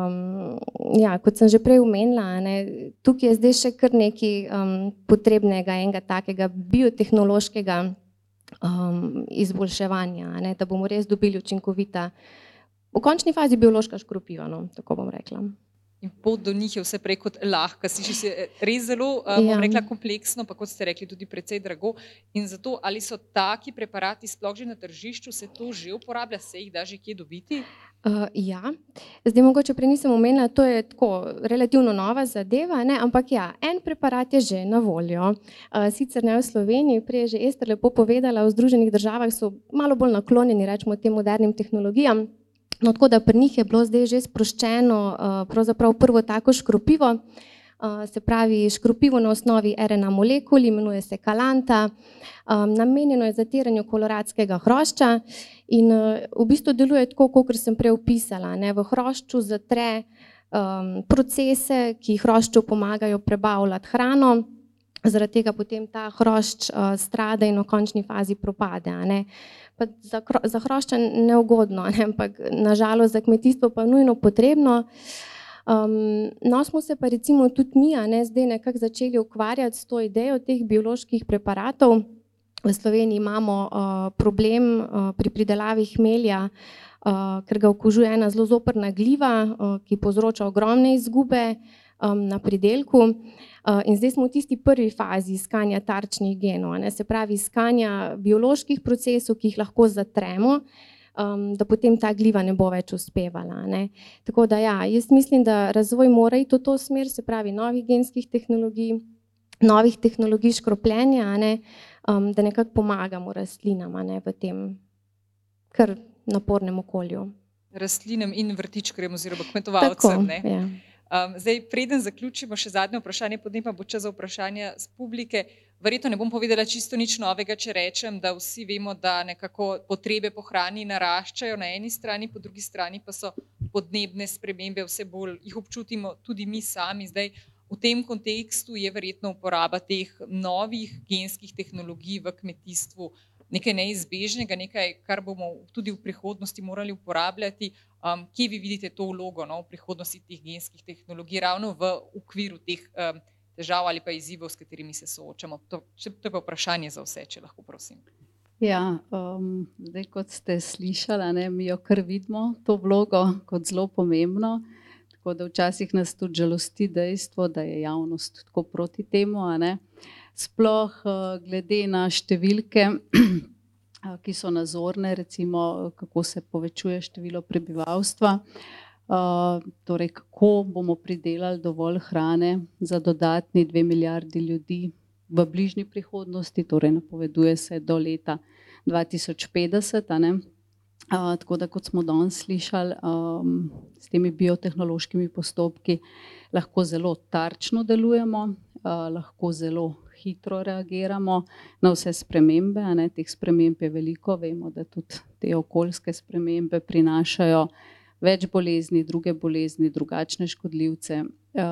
ja, kot sem že prej omenila, a ne, tukaj je zdaj še kar nekaj potrebnega enega takega biotehnološkega izboljševanja, a ne, da bomo res dobili učinkovita v končni fazi biološka škropiva, no, tako bom rekla. In pot do njih je vse prej kot lahka, sliši se res zelo, bom rekla, kompleksno, pa kot ste rekli, tudi precej drago. In zato, ali so taki preparati sploh že na tržišču, se to že uporablja, se jih da že kje dobiti? Ja, zdaj mogoče prej nisem omenila, to je tako relativno nova zadeva, ne, ampak ja, en preparat je že na voljo, sicer ne v Sloveniji, prej je že Ester lepo povedala, v Združenih državah so malo bolj naklonjeni, rečemo, tem modernim tehnologijam. No, tako da pri njih je bilo zdaj že sproščeno pravzaprav prvo tako škropivo, se pravi škropivo na osnovi RNA molekul, imenuje se kalanta, namenjeno je zatiranju koloradskega hrošča in v bistvu deluje tako, kot sem prej opisala, ne, v hrošču zatre procese, ki hrošču pomagajo prebavljati hrano, zaradi tega potem ta hrošč strada in v končni fazi propade, a ne. Pa za hrošča neugodno, ne, ampak nažalost za kmetijstvo pa nujno potrebno. No, smo se pa recimo tudi mi, a ne, zdaj nekako začeli ukvarjati s to idejo teh bioloških preparatov. V Sloveniji imamo problem pri pridelavi hmelja, ker ga okužuje ena zelo zoprna gliva, ki povzroča ogromne izgube na pridelku. In zdaj smo v tisti prvi fazi iskanja tarčnih genov, ne, se pravi iskanja bioloških procesov, ki jih lahko zatremo, da potem ta gliva ne bo več uspevala, ne. Tako da ja, jaz mislim, da razvoj mora iti v to smer, se pravi novih genskih tehnologij, novih tehnologij škropljenja, a ne, da nekako pomagamo rastlinam, a ne, v tem kar napornem okolju. Rastlinam in vrtičkarjem oziroma kmetovalcem, ne. Ja. Zdaj, preden zaključimo, še zadnje vprašanje, potem pa bo čas za vprašanja z publike. Verjetno ne bom povedala čisto nič novega, če rečem, da vsi vemo, da nekako potrebe po hrani naraščajo na eni strani, po drugi strani pa so podnebne spremembe vse bolj, jih občutimo tudi mi sami. Zdaj, v tem kontekstu je verjetno uporaba teh novih genskih tehnologij v kmetijstvu nekaj neizbežnega, nekaj, kar bomo tudi v prihodnosti morali uporabljati. Kje vi vidite to vlogo, no, v prihodnosti teh genskih tehnologij, ravno v okviru teh težav ali pa izzivov, s katerimi se soočamo? To je pa vprašanje za vse, če lahko prosim. Ja, zdaj kot ste slišali, ne, mi jo kar vidimo, to vlogo kot zelo pomembno, tako da včasih nas tudi žalosti dejstvo, da je javnost tako proti temu, a ne. Sploh glede na številke, ki so nazorne, recimo kako se povečuje število prebivalstva, torej kako bomo pridelali dovolj hrane za dodatni 2 milijardi ljudi v bližnji prihodnosti, torej napoveduje se do leta 2050, a ne. Tako da, kot smo danes slišali, s temi biotehnološkimi postopki lahko zelo tarčno delujemo, lahko zelo hitro reagiramo na vse spremembe, a ne, teh sprememb je veliko, vemo, da tudi te okoljske spremembe prinašajo več bolezni, druge bolezni, drugačne škodljivce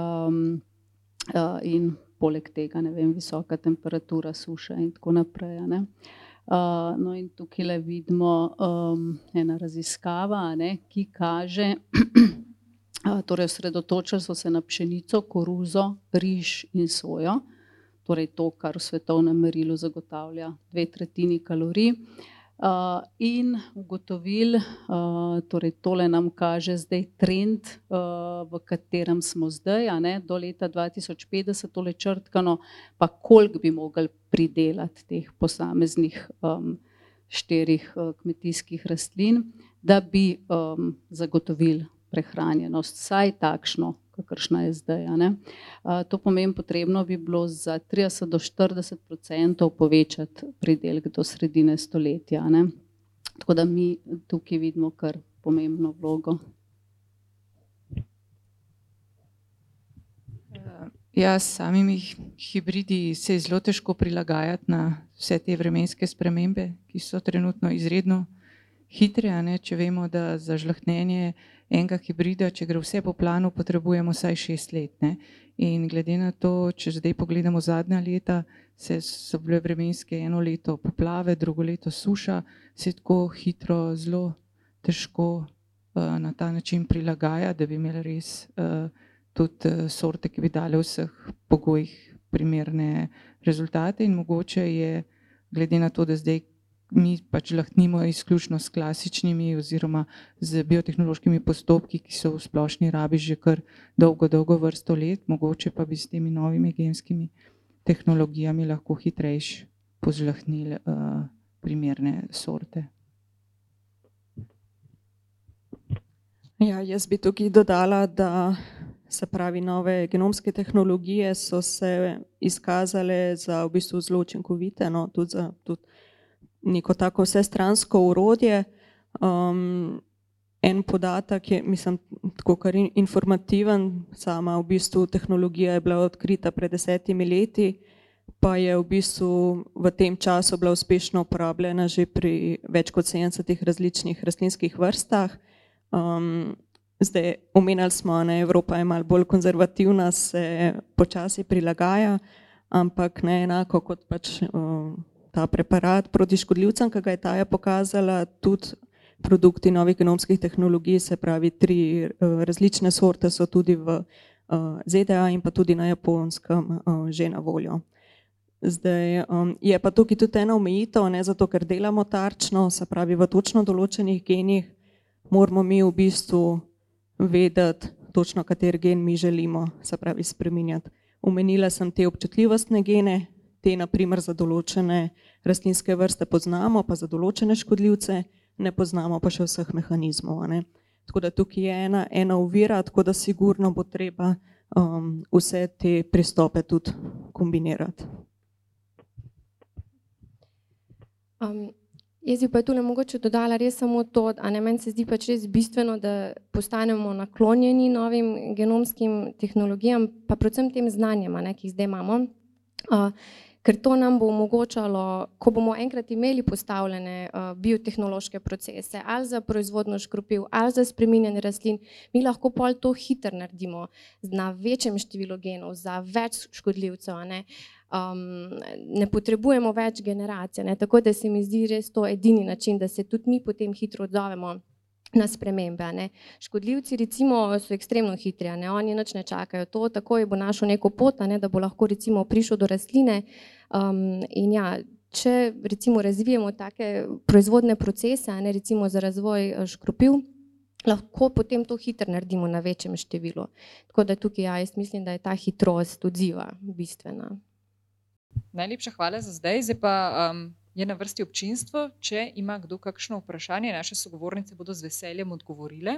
in poleg tega, ne vem, visoka temperatura, suša in tako naprej, a ne. No, in tukaj vidimo ena raziskava, a ne, ki kaže, torej osredotočili so se na pšenico, koruzo, riž in sojo, torej to, kar v svetovnem merilu zagotavlja 2/3 kalorij, in ugotovili, torej tole nam kaže zdaj trend, v katerem smo zdaj, a ne, do leta 2050, tole črtkano, pa koliko bi mogli pridelati teh posameznih 4 kmetijskih rastlin, da bi zagotovili prehranjenost, vsaj takšno, kakršna je zdaj, a ne. To pomeni, potrebno bi bilo za 30 do 40% povečati pridelek do sredine stoletja, a ne. Tako da mi tukaj vidimo kar pomembno vlogo. Ja, s samimi hibridi se je zelo težko prilagajati na vse te vremenske spremembe, ki so trenutno izredno hitre, a ne, če vemo, da za žlahtnjenje enega hibrida, če gre vse po planu, potrebujemo vsaj 6 let, ne. In glede na to, če zdaj pogledamo zadnja leta, so bile vremenske eno leto poplave, drugo leto suša, se tako hitro zelo težko na ta način prilagaja, da bi imeli res tudi sorte, ki bi dale v vseh pogojih primerne rezultate. In mogoče je, glede na to, da zdaj mi pač žlahtnimo izključno s klasičnimi oziroma z biotehnološkimi postopki, ki so v splošni rabi že kar dolgo vrsto let, mogoče pa bi s temi novimi genskimi tehnologijami lahko hitrejš pozžlahtnili primerne sorte. Ja, jaz bi tukaj dodala, da se pravi nove genomske tehnologije so se izkazale za v bistvu zelo učinkovite, no, tudi za neko tako vsestransko orodje. En podatek je, mislim, tako kar informativen, sama v bistvu tehnologija je bila odkrita pred 10 leti, pa je v bistvu v tem času bila uspešno uporabljena že pri več kot 70 različnih rastlinskih vrstah. Zdaj, omenjali smo, ne, Evropa je malo bolj konzervativna, se počasi prilagaja, ampak ne enako kot pač ta preparat proti škodljivcem, ki ga je Taja pokazala, tudi produkti novih genomskih tehnologij, se pravi 3 različne sorte so tudi v ZDA in pa tudi na Japonskem že na voljo. Zdaj, je pa tukaj tudi ena omejitev, ne, zato ker delamo tarčno, se pravi v točno določenih genih, moramo mi v bistvu vedeti točno, kateri gen mi želimo, se pravi spreminjati. Omenila sem te občutljivostne gene, te na primer za določene rastlinske vrste poznamo, pa za določene škodljivce ne poznamo pa še vseh mehanizmov. Ne. Tako da tukaj je ena ovira, tako da sigurno bo treba vse te pristope tudi kombinirati. Jaz bi pa tule mogoče dodala res samo to, a ne, meni se zdi pač res bistveno, da postanemo naklonjeni novim genomskim tehnologijam, pa predvsem tem znanjem, ne, ki jih zdaj imamo, ker to nam bo omogočalo, ko bomo enkrat imeli postavljene biotehnološke procese, ali za proizvodnjo škropiv, ali za spreminjanje rastlin, mi lahko pol to hitro naredimo na večjem številu genov, za več škodljivcev, ne. Ne potrebujemo več generacij, ne, tako da se mi zdi res to edini način, da se tudi mi potem hitro odzovemo na spremembe, ne. Škodljivci recimo so ekstremno hitri, ne, oni nič ne čakajo, to takoj bo našel neko pot, ne, da bo lahko recimo prišel do rastline, in ja, če recimo razvijemo take proizvodne procese, ne, recimo za razvoj škropiv, lahko potem to hitro naredimo na večjem številu. Tako da tukaj ja, jaz mislim, da je ta hitrost odziva bistvena. Najlepša hvala za zdaj. Zdaj pa je na vrsti občinstvo. Če ima kdo kakšno vprašanje, naše sogovornice bodo z veseljem odgovorile.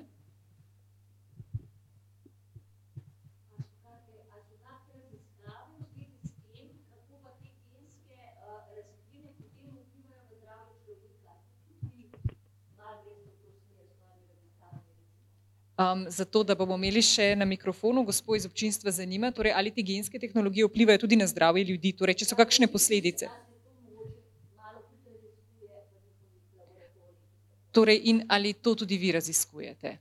Zato, da bomo imeli še na mikrofonu, gospod iz občinstva zanima, torej, ali te genske tehnologije vplivajo tudi na zdravje ljudi, torej, če so kakšne posledice. Torej, in ali to tudi vi raziskujete?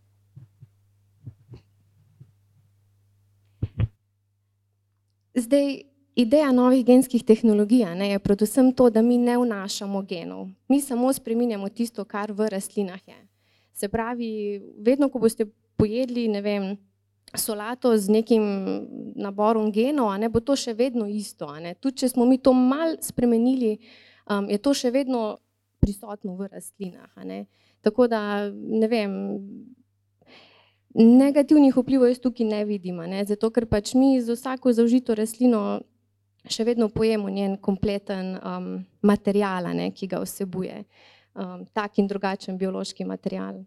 Zdaj, ideja novih genskih tehnologij, ne, je predvsem to, da mi ne vnašamo genov. Mi samo spreminjamo tisto, kar v rastlinah je. Se pravi, vedno, ko boste pojedli, ne vem, solato z nekim naborom genov, ne, bo to še vedno isto, ne. Tudi, če smo mi to malo spremenili, je to še vedno prisotno v rastlinah, ne. Tako da, ne vem, negativnih vplivov jaz tukaj ne vidim, ne, zato ker pač mi z vsako zaužito rastlino še vedno pojemo njen kompleten material, ne, ki ga vsebuje. Tak in drugačen biološki material.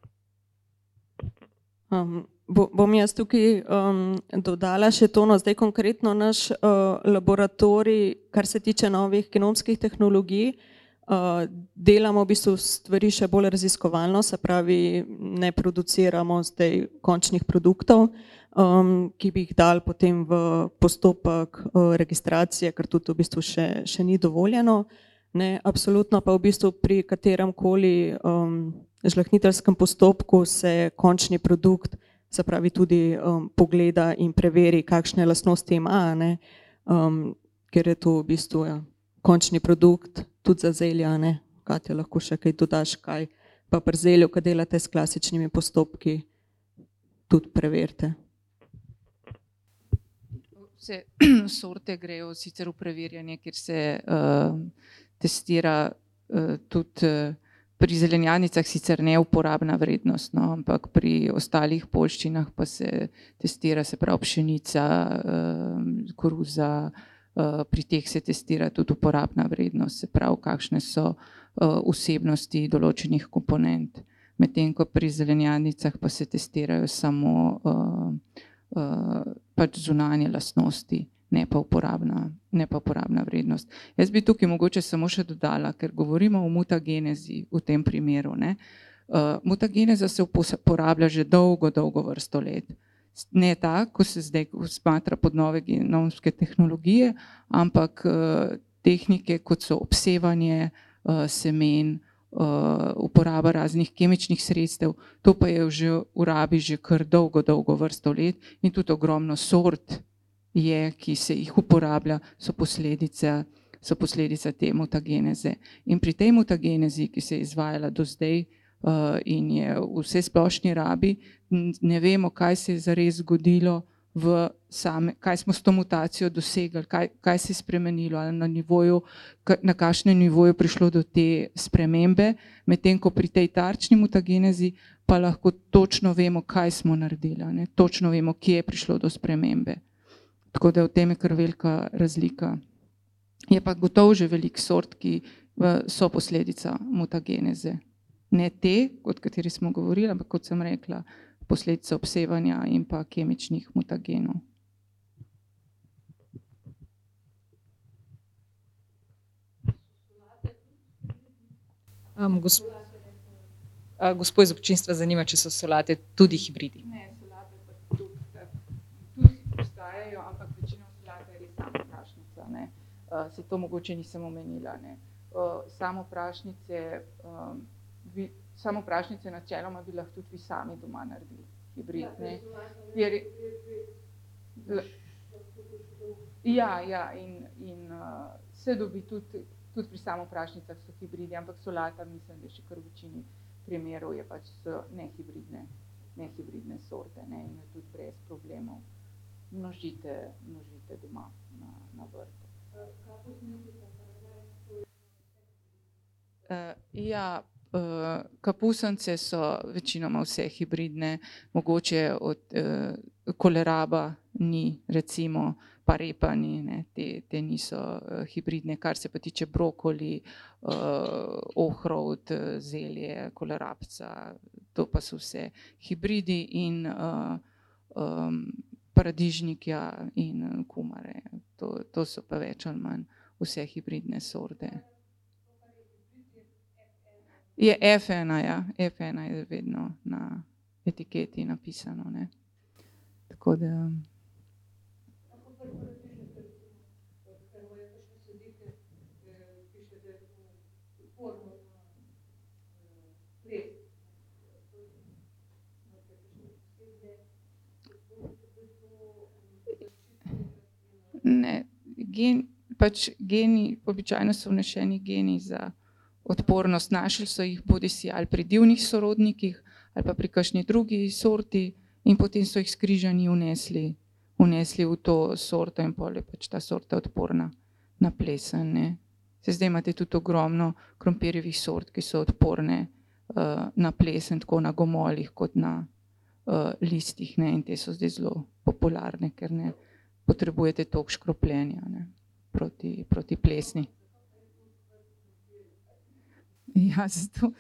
Bom jaz tukaj dodala še to, no, zdaj konkretno naš laboratorij, kar se tiče novih genomskih tehnologij, delamo v bistvu stvari še bolj raziskovalno, se pravi, ne produciramo zdaj končnih produktov, ki bi jih dali potem v postopek registracije, ker tudi v bistvu še ni dovoljeno. Ne, absolutno pa v bistvu pri kateremkoli žlahtniteljskem postopku se končni produkt, se pravi tudi pogleda in preveri, kakšne lastnosti ima, ne, ker je to v bistvu končni produkt tudi za zelja, ne, Katja, lahko še kaj dodaš, kaj pa pri zelju, ko delate s klasičnimi postopki, tudi preverite. Vse sorte grejo sicer v preverjanje, kjer se testira tudi pri zelenjanicah sicer neuporabna vrednost, no, ampak pri ostalih poljščinah pa se testira, se pravi pšenica, koruza, pri teh se testira tudi uporabna vrednost, se pravi, kakšne so vsebnosti določenih komponent. Medtem ko pri zelenjanicah pa se testirajo samo pač zunanje lastnosti, ne pa uporabna vrednost. Jaz bi tukaj mogoče samo še dodala, ker govorimo o mutagenezi v tem primeru, ne. Mutageneza se uporablja že dolgo vrsto let. Ne tako, ko se zdaj smatra pod nove genomske tehnologije, ampak tehnike, kot so obsevanje semen, uporaba raznih kemičnih sredstev, to pa je že v rabi že kar dolgo vrsto let in tudi ogromno sort je, ki se jih uporablja, so posledica te mutageneze. In pri tej mutagenezi, ki se je izvajala do zdaj in je v vsesplošni rabi, ne vemo, kaj se je zares zgodilo, kaj smo s to mutacijo dosegli, kaj se je spremenilo, ali na kakšnem nivoju prišlo do te spremembe, medtem ko pri tej tarčni mutagenezi pa lahko točno vemo, kaj smo naredili, ne? Točno vemo, kje je prišlo do spremembe. Tako da v tem je kar velika razlika. Je pa gotovo že veliko sort, ki so posledica mutageneze. Ne te, o kateri smo govorili, ampak kot sem rekla, posledica obsevanja in pa kemičnih mutagenov. Gospod iz občinstva zanima, če so solate tudi hibridi. Ne, solate pa tudi obstajajo, ampak večino solate je samo prašnica. Se to mogoče nisem omenila. Samoprašnice načeloma bi lahko tudi vi sami doma naredili hibrid. In se dobi tudi pri samoprašnicah so hibridi, ampak solata mislim, da še kar v večini primerov je pač nehibridne sorte, in jo tudi brez problemov množite doma na vrtu. Kapusnice so večinoma vse hibridne, mogoče od koleraba ni, recimo, pa repa ni, te niso hibridne, kar se pa tiče brokoli, ohrovt, zelje, kolerabca, to pa so vse hibridi in paradižnik in kumare, to so pa več ali manj vse hibridne sorte. Je F1, F1 je vedno na etiketi napisano, Tako da... Ne, geni, običajno so vneseni geni za odpornost, našli so jih bodisi ali pri divjih sorodnikih ali pa pri kakšni drugi sorti in potem so jih skrižani vnesli v to sorto in potem je pač ta sorta odporna na plesen. Zdaj imate tudi ogromno krompirjevih sort, ki so odporne na plesen, tako na gomolih kot na listih, in te so zdaj zelo popularne, ker ne potrebujete toliko škropljenja proti plesni. Ja, zato,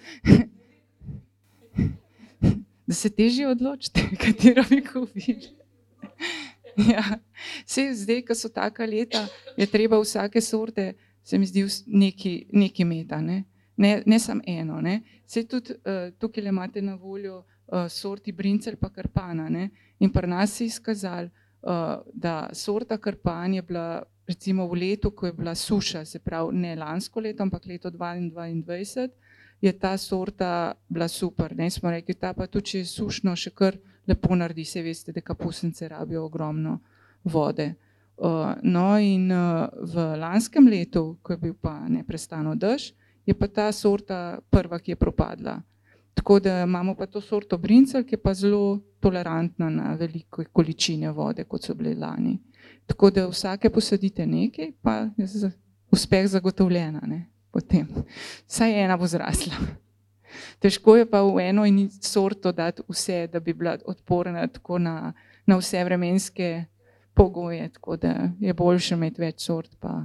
da se težje odločite, katero bi kupili. Ja, saj zdaj, ko so taka leta, je treba vsake sorte, se mi zdi, nekaj imeti, ne samo eno. Saj tudi tukaj imate na voljo sorti brincelj pa krpana, in pri nas se je izkazalo, da sorta krpan je bila recimo v letu, ko je bila suša, se pravi ne lansko leto, ampak leto 2022, je ta sorta bila super. Smo rekli, ta pa tudi, če je sušno, še kar lepo naredi, se veste, da kapusnice rabijo ogromno vode. No in v lanskem letu, ko je bil pa neprestano dež, je pa ta sorta prva, ki je propadla. Tako da imamo pa to sorto brincelj, ki je pa zelo tolerantna na velike količine vode, kot so bile lani. Tako da vsake posadite nekaj, pa je uspeh zagotovljena, potem. Vsaj ena bo zrasla. Težko je pa v eno in sorto dati vse, da bi bila odporna tako na vse vremenske pogoje, tako da je boljše imeti več sort pa.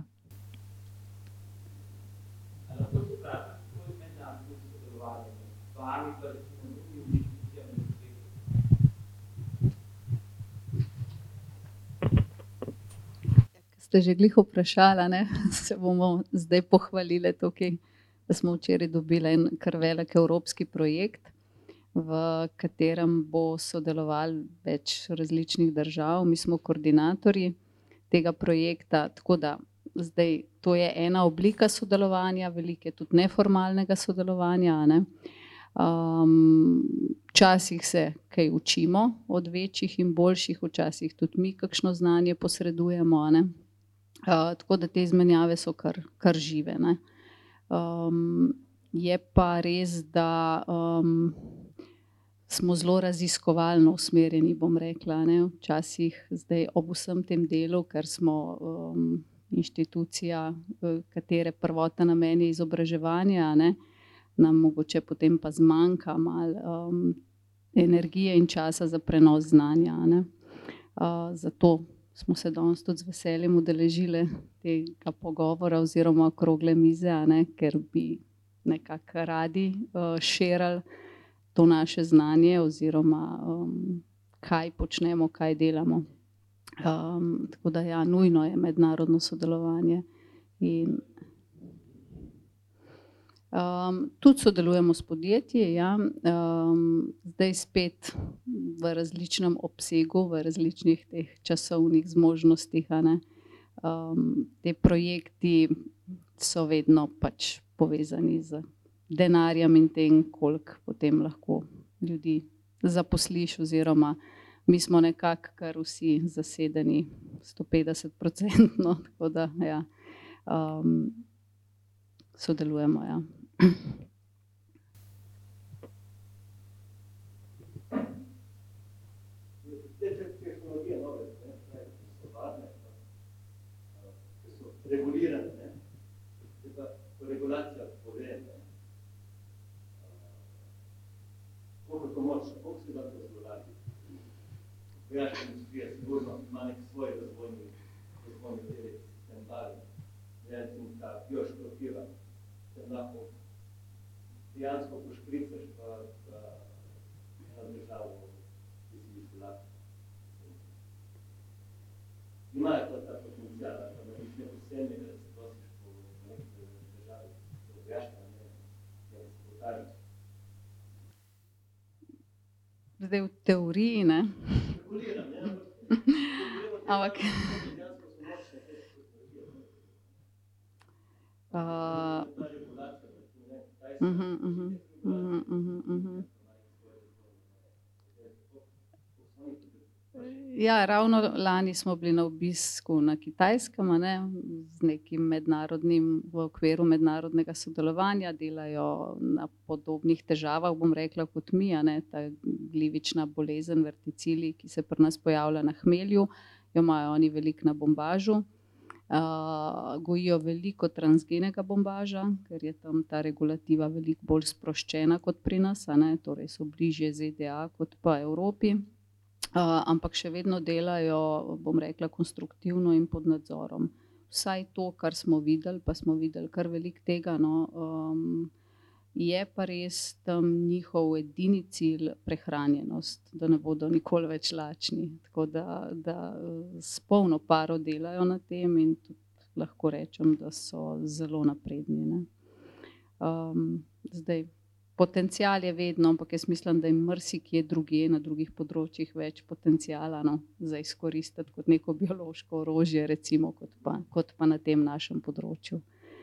Ste že glih vprašali, se bomo zdaj pohvalili tukaj, da smo včeraj dobili en kar velik evropski projekt v katerem bo sodelovalo več različnih držav. Mi smo koordinatorji tega projekta, tako da zdaj to je ena oblika sodelovanja, veliko je tudi neformalnega sodelovanja, a ne. Včasih se kaj učimo od večjih in boljših, včasih tudi mi kakšno znanje posredujemo, a ne. Tako da te izmenjave so kar žive, ne. Je pa res, da smo zelo raziskovalno usmerjeni, bom rekla, ne. Včasih zdaj ob vsem tem delu, ker smo inštitucija, katere prvotni namen je izobraževanje, a ne, nam mogoče potem pa zmanjka malo energije in časa za prenos znanja, a ne. Zato smo se danes tudi z veseljem udeležile tega pogovora oziroma okrogle mize, a ne, ker bi nekako radi širili to naše znanje oziroma kaj počnemo, kaj delamo. Tako da ja, nujno je mednarodno sodelovanje in tudi sodelujemo s podjetji, ja. Zdaj spet v različnem obsegu, v različnih teh časovnih zmožnostih, a ne. Te projekti so vedno pač povezani z denarjem in tem, koliko potem lahko ljudi zaposliš, oziroma mi smo nekako kar vsi zasedeni 150%, tako da ja, sodelujemo, ja. Tehnologije nove, so varne, ki so regulirane, ne. Zdaj pa regulacija pove, ne. Koliko je to močno, koliko se da to zlorabi? Vojaška industrija sigurno ima nek svoj razvojni centralni. Recimo ta bioškropira, se lahko dejansko pošpricaš pa eno državo izolati. Imajo to ta potencial, da narediš neko semnje, da se prosiš po neki državi, to vojaška, ne se potaži. Zdaj v teoriji, ne. Reguliram, ne, Ampak ja, ravno lani smo bili na obisku na Kitajskem, a ne, z nekim mednarodnim, v okviru mednarodnega sodelovanja, delajo na podobnih težavah, bom rekla, kot mi, a ne, ta glivična bolezen verticili, ki se pri nas pojavlja na hmelju, jo imajo oni veliko na bombažu. Gojijo veliko transgenega bombaža, ker je tam ta regulativa veliko bolj sproščena kot pri nas, a ne, torej so bližje ZDA kot pa Evropi. Ampak še vedno delajo, bom rekla, konstruktivno in pod nadzorom. Vsaj to, kar smo videli, pa smo videli kar veliko tega, no, je pa res tam njihov edini cilj prehranjenost, da ne bodo nikoli več lačni. Tako da s polno paro delajo na tem in tudi lahko rečem, da so zelo napredni, ne. Zdaj, potencial je vedno, ampak jaz mislim, da je marsikje drugje na drugih področjih več potenciala, no, za izkoristiti kot neko biološko orožje, recimo, kot pa na tem našem področju.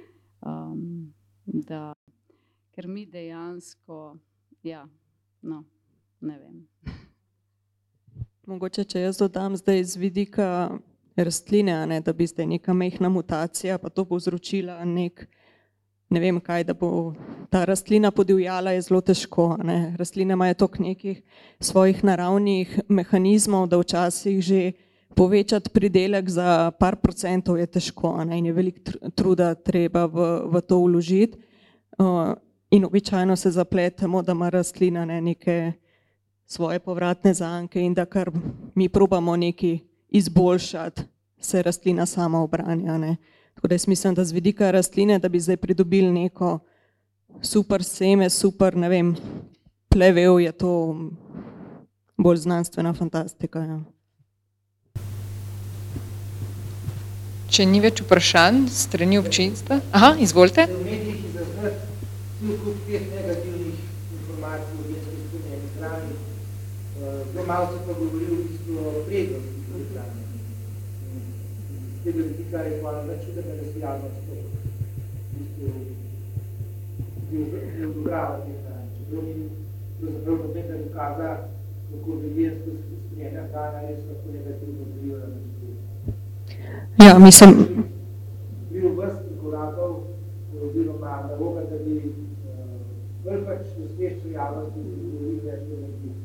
Ker mi dejansko, ja, no, ne vem. Mogoče, če jaz dodam zdaj z vidika rastline, a ne, da bi zdaj neka majhna mutacija, pa to povzročila ne vem kaj, da bo ta rastlina podivjala, je zelo težko, a ne. Rastline imajo toliko nekih svojih naravnih mehanizmov, da včasih že povečati pridelek za par procentov je težko, a ne, in je veliko truda treba v to vložiti. In običajno se zapletemo, da ima rastlina neke svoje povratne zanke in da kar mi probamo nekaj izboljšati, se rastlina sama obrani, a ne. Tako da jaz mislim, da z vidika rastline, da bi zdaj pridobili neko super seme, super, ne vem, plevel, je to bolj znanstvena fantastika, ja. Če ni več vprašanj s strani občinstva? Aha, izvolite. V medijih je zaznati cel kup teh negativnih informacij o genski spremenjenih pa malo se pa govori v bistvu o prednosti digitalne. Z tega vidika je hvala več čudene razvijalnost v bistvu bi odobrava te hrane. Čeprav ni pravzaprav nobenega dokaza, kako vegensko sprejena hrana res lahko negativno vpliva na človeka. Ja, mislim, Bil vrst korakov oziroma naloga, da bi bolj pač osveščal javnosti, da bi govorili več o nekih.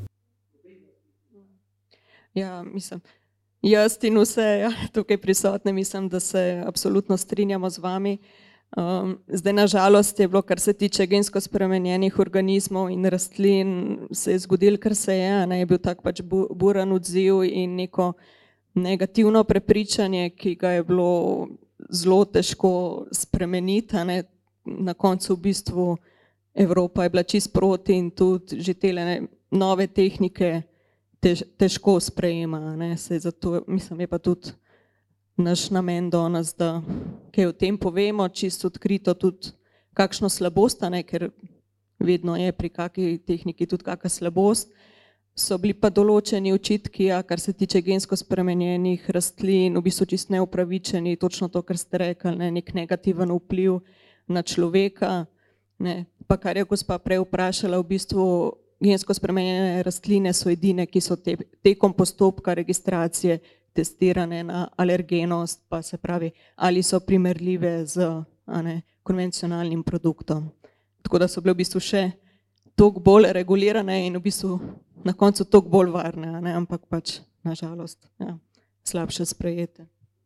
ja, mislim, jaz in vse tukaj prisotne mislim, da se absolutno strinjamo z vami. Zdaj na žalost je bilo, kar se tiče gensko spremenjenih organizmov in rastlin, se je zgodilo, kar se je, je bil tak pač buren odziv in neko negativno prepričanje, ki ga je bilo zelo težko spremeniti. Na koncu v bistvu Evropa je bila čisto proti in tudi že te nove tehnike težko sprejema. Zato mislim, je pa tudi naš namen danes, da kaj o tem povemo, čisto odkrito tudi kakšno slabost, ker vedno je pri kakšni tehniki tudi kakšna slabost. So bili pa določeni očitki, kar se tiče gensko spremenjenih rastlin, v bistvu čisto neupravičeni, točno to, kar ste rekli, nek negativen vpliv na človeka. Pa kar je gospa prej vprašala, v bistvu gensko spremenjene rastline so edine, ki so tekom postopka registracije testirane na alergenost, pa se pravi, ali so primerljive z konvencionalnim produktom. Tako da so bile v bistvu še toliko bolj regulirane in v bistvu na koncu toliko bolj varne, ampak pač nažalost slabše sprejete.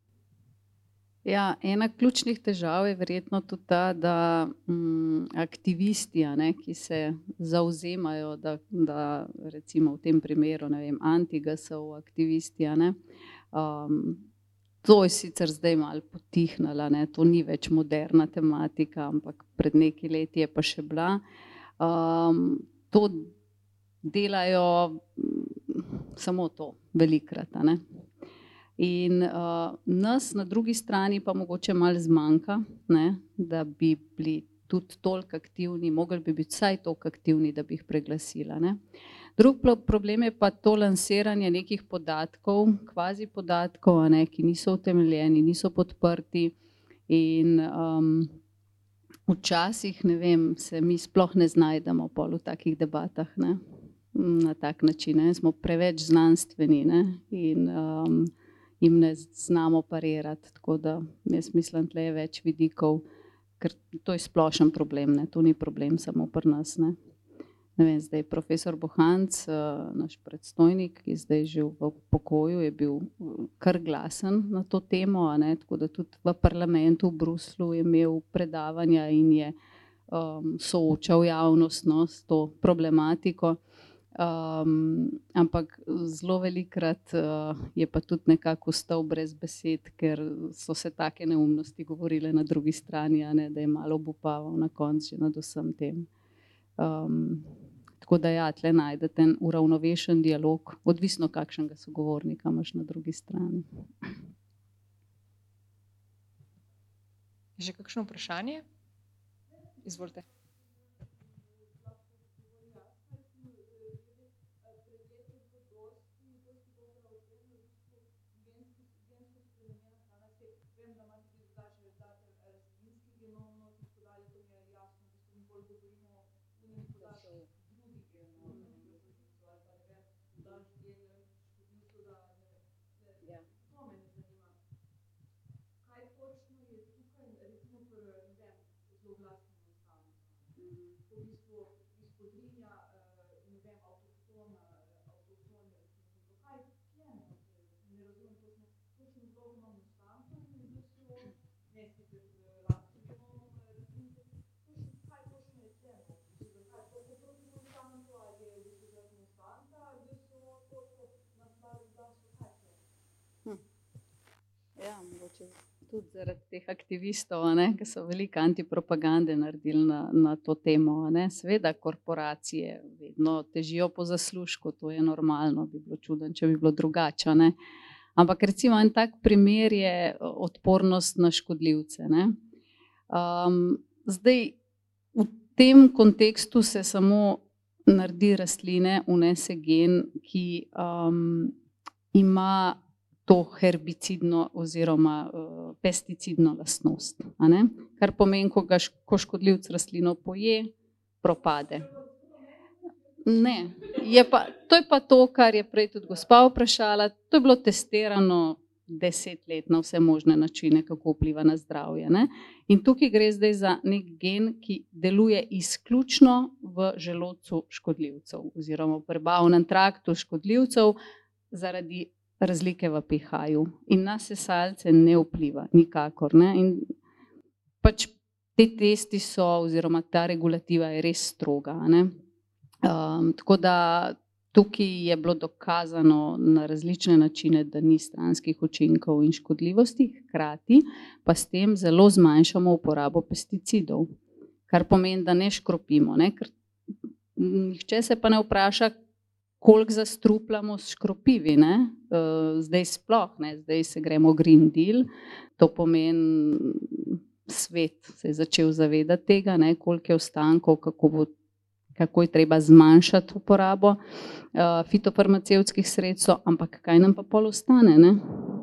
Ja, ena ključnih težav je verjetno tudi ta, da aktivisti, ki se zauzemajo, da recimo v tem primeru, anti-GSO aktivisti, to je sicer zdaj malo potihnala, to ni več moderna tematika, ampak pred nekaj leti je pa še bila. To delajo samo to, velikrat. In nas na drugi strani pa mogoče malo zmanjka, da bi bili tudi toliko aktivni, mogli bi biti vsaj toliko aktivni, da bi jih preglasila. Drug problem je pa to lansiranje nekih podatkov, kvazi podatkov, ki niso utemeljeni, niso podprti in včasih, se mi sploh ne znajdemo pol v takih debatah, na tak način, smo preveč znanstveni in jim ne znamo parirati, tako da jaz mislim, tle je več vidikov, ker to je splošen problem, to ni problem samo pri nas. Ne vem, zdaj profesor Bohanc, naš predstojnik, ki je zdaj že v pokoju, je bil kar glasen na to temo, tako da tudi v parlamentu v Bruslju je imel predavanja in je soočal javnost s to problematiko. Ampak zelo velikrat je pa tudi nekako ostal brez besed, ker so se take neumnosti govorile na drugi strani, da je malo obupaval na koncu nad vsem tem. Tako da ja, tle najdete en uravnovešen dialog, odvisno kakšnega sogovornika imaš na drugi strani. Že kakšno vprašanje? Izvolite. Ja, mogoče tudi zaradi teh aktivistov, ki so veliko antipropagande naredili na to temo. Seveda korporacije vedno težijo po zaslužku, to je normalno, bi bilo čudno, če bi bilo drugače. Ampak recimo en tak primer je odpornost na škodljivce. Zdaj v tem kontekstu se samo naredi rastline, vnese gen, ki ima to herbicidno oziroma pesticidno lastnost. A ne? Kar pomeni, ko škodljivec rastlino poje, propade. Ne, to je pa to, kar je prej tudi gospa vprašala, to je bilo testirano 10 let na vse možne načine, kako vpliva na zdravje. Ne? In tukaj gre zdaj za nek gen, ki deluje izključno v želodcu škodljivcev oziroma v prebavnem traktu škodljivcev zaradi razlike v pH-ju. In na sesalce ne vpliva nikakor. Ne? In pač te testi so oziroma ta regulativa je res stroga. Ne? Tako da tukaj je bilo dokazano na različne načine, da ni stranskih učinkov in škodljivosti, hkrati pa s tem zelo zmanjšamo uporabo pesticidov, kar pomeni, da ne škropimo. Ne? Ker nihče se pa ne vpraša, koliko zastrupljamo s škropivi. Ne? Zdaj sploh, ne? Zdaj se gremo Green Deal, to pomeni svet se je začel zavedati tega, ne? Koliko je ostankov, kako je treba zmanjšati uporabo fitofarmacevtskih sredstev, ampak kaj nam pa pol ostane? Ne?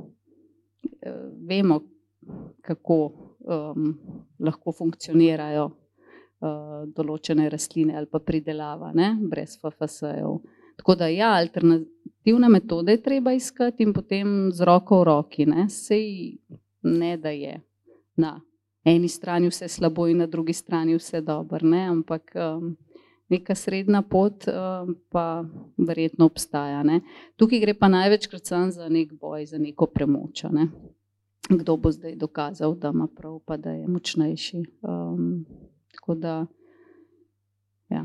Vemo, kako lahko funkcionirajo določene rastline ali pa pridelava, ne? Brez FFS-jev. Tako da ja, alternativne metode je treba iskati in potem z roko v roki. Ne? Sej ne, da je na eni strani vse slabo in na drugi strani vse dobro, ne? Ampak neka srednja pot pa verjetno obstaja. Ne? Tukaj gre pa največkrat samo za nek boj, za neko premoč. Ne? Kdo bo zdaj dokazal, da ima prav, pa da je močnejši. Tako da, ja.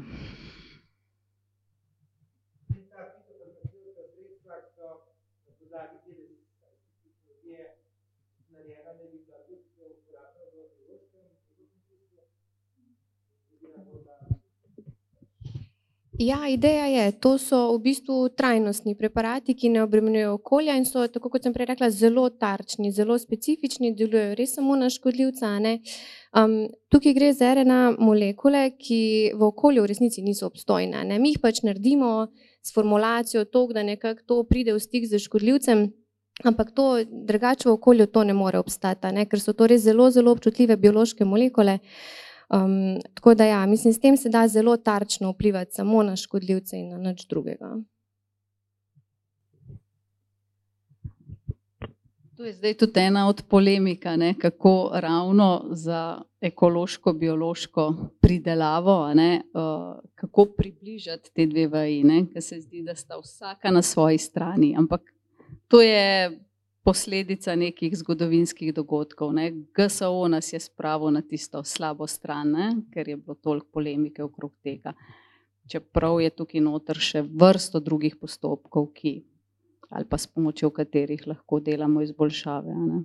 Ja, ideja je, to so v bistvu trajnostni preparati, ki ne obremenjujejo okolja in so, tako kot sem prej rekla, zelo tarčni, zelo specifični, delujejo res samo na škodljivca. Ne? Tukaj gre za RNA molekule, ki v okolju v resnici niso obstojne. Ne? Mi jih pač naredimo s formulacijo tako, da nekako to pride v stik z škodljivcem, ampak to drugače v okolju to ne more obstati, ne? Ker so to res zelo, zelo občutljive biološke molekule. Tako da ja, mislim, s tem se da zelo tarčno vplivati samo na škodljivce in na nič drugega. To je zdaj tudi ena od polemika, ne, kako ravno za ekološko-biološko pridelavo, ne, kako približati te dve veji, ne, ker se zdi, da sta vsaka na svoji strani, ampak to je posledica nekih zgodovinskih dogodkov. Ne. GSO nas je spravil na tisto slabo stran, ne, ker je bilo toliko polemike okrog tega. Čeprav je tukaj noter še vrsto drugih postopkov, ali pa s pomočjo katerih lahko delamo izboljšave. Ne.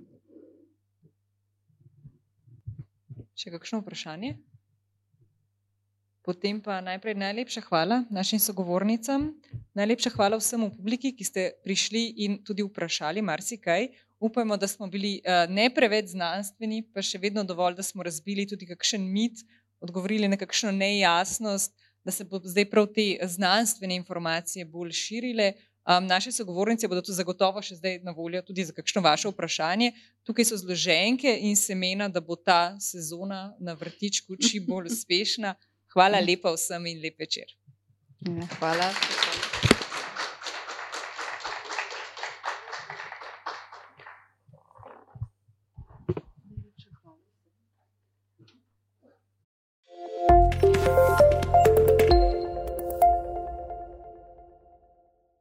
Še kakšno vprašanje? Potem pa najprej najlepša hvala našim sogovornicam, najlepša hvala vsem v publiki, ki ste prišli in tudi vprašali marsikaj. Upajmo, da smo bili ne preveč znanstveni, pa še vedno dovolj, da smo razbili tudi kakšen mit, odgovorili na kakšno nejasnost, da se bo zdaj prav te znanstvene informacije bolj širile. Naše sogovornice bodo tu zagotovo še zdaj na voljo tudi za kakšno vaše vprašanje. Tukaj so zloženke in semena, da bo ta sezona na vrtičku čim bolj uspešna. Hvala lepa vsem in lep večer. Hvala.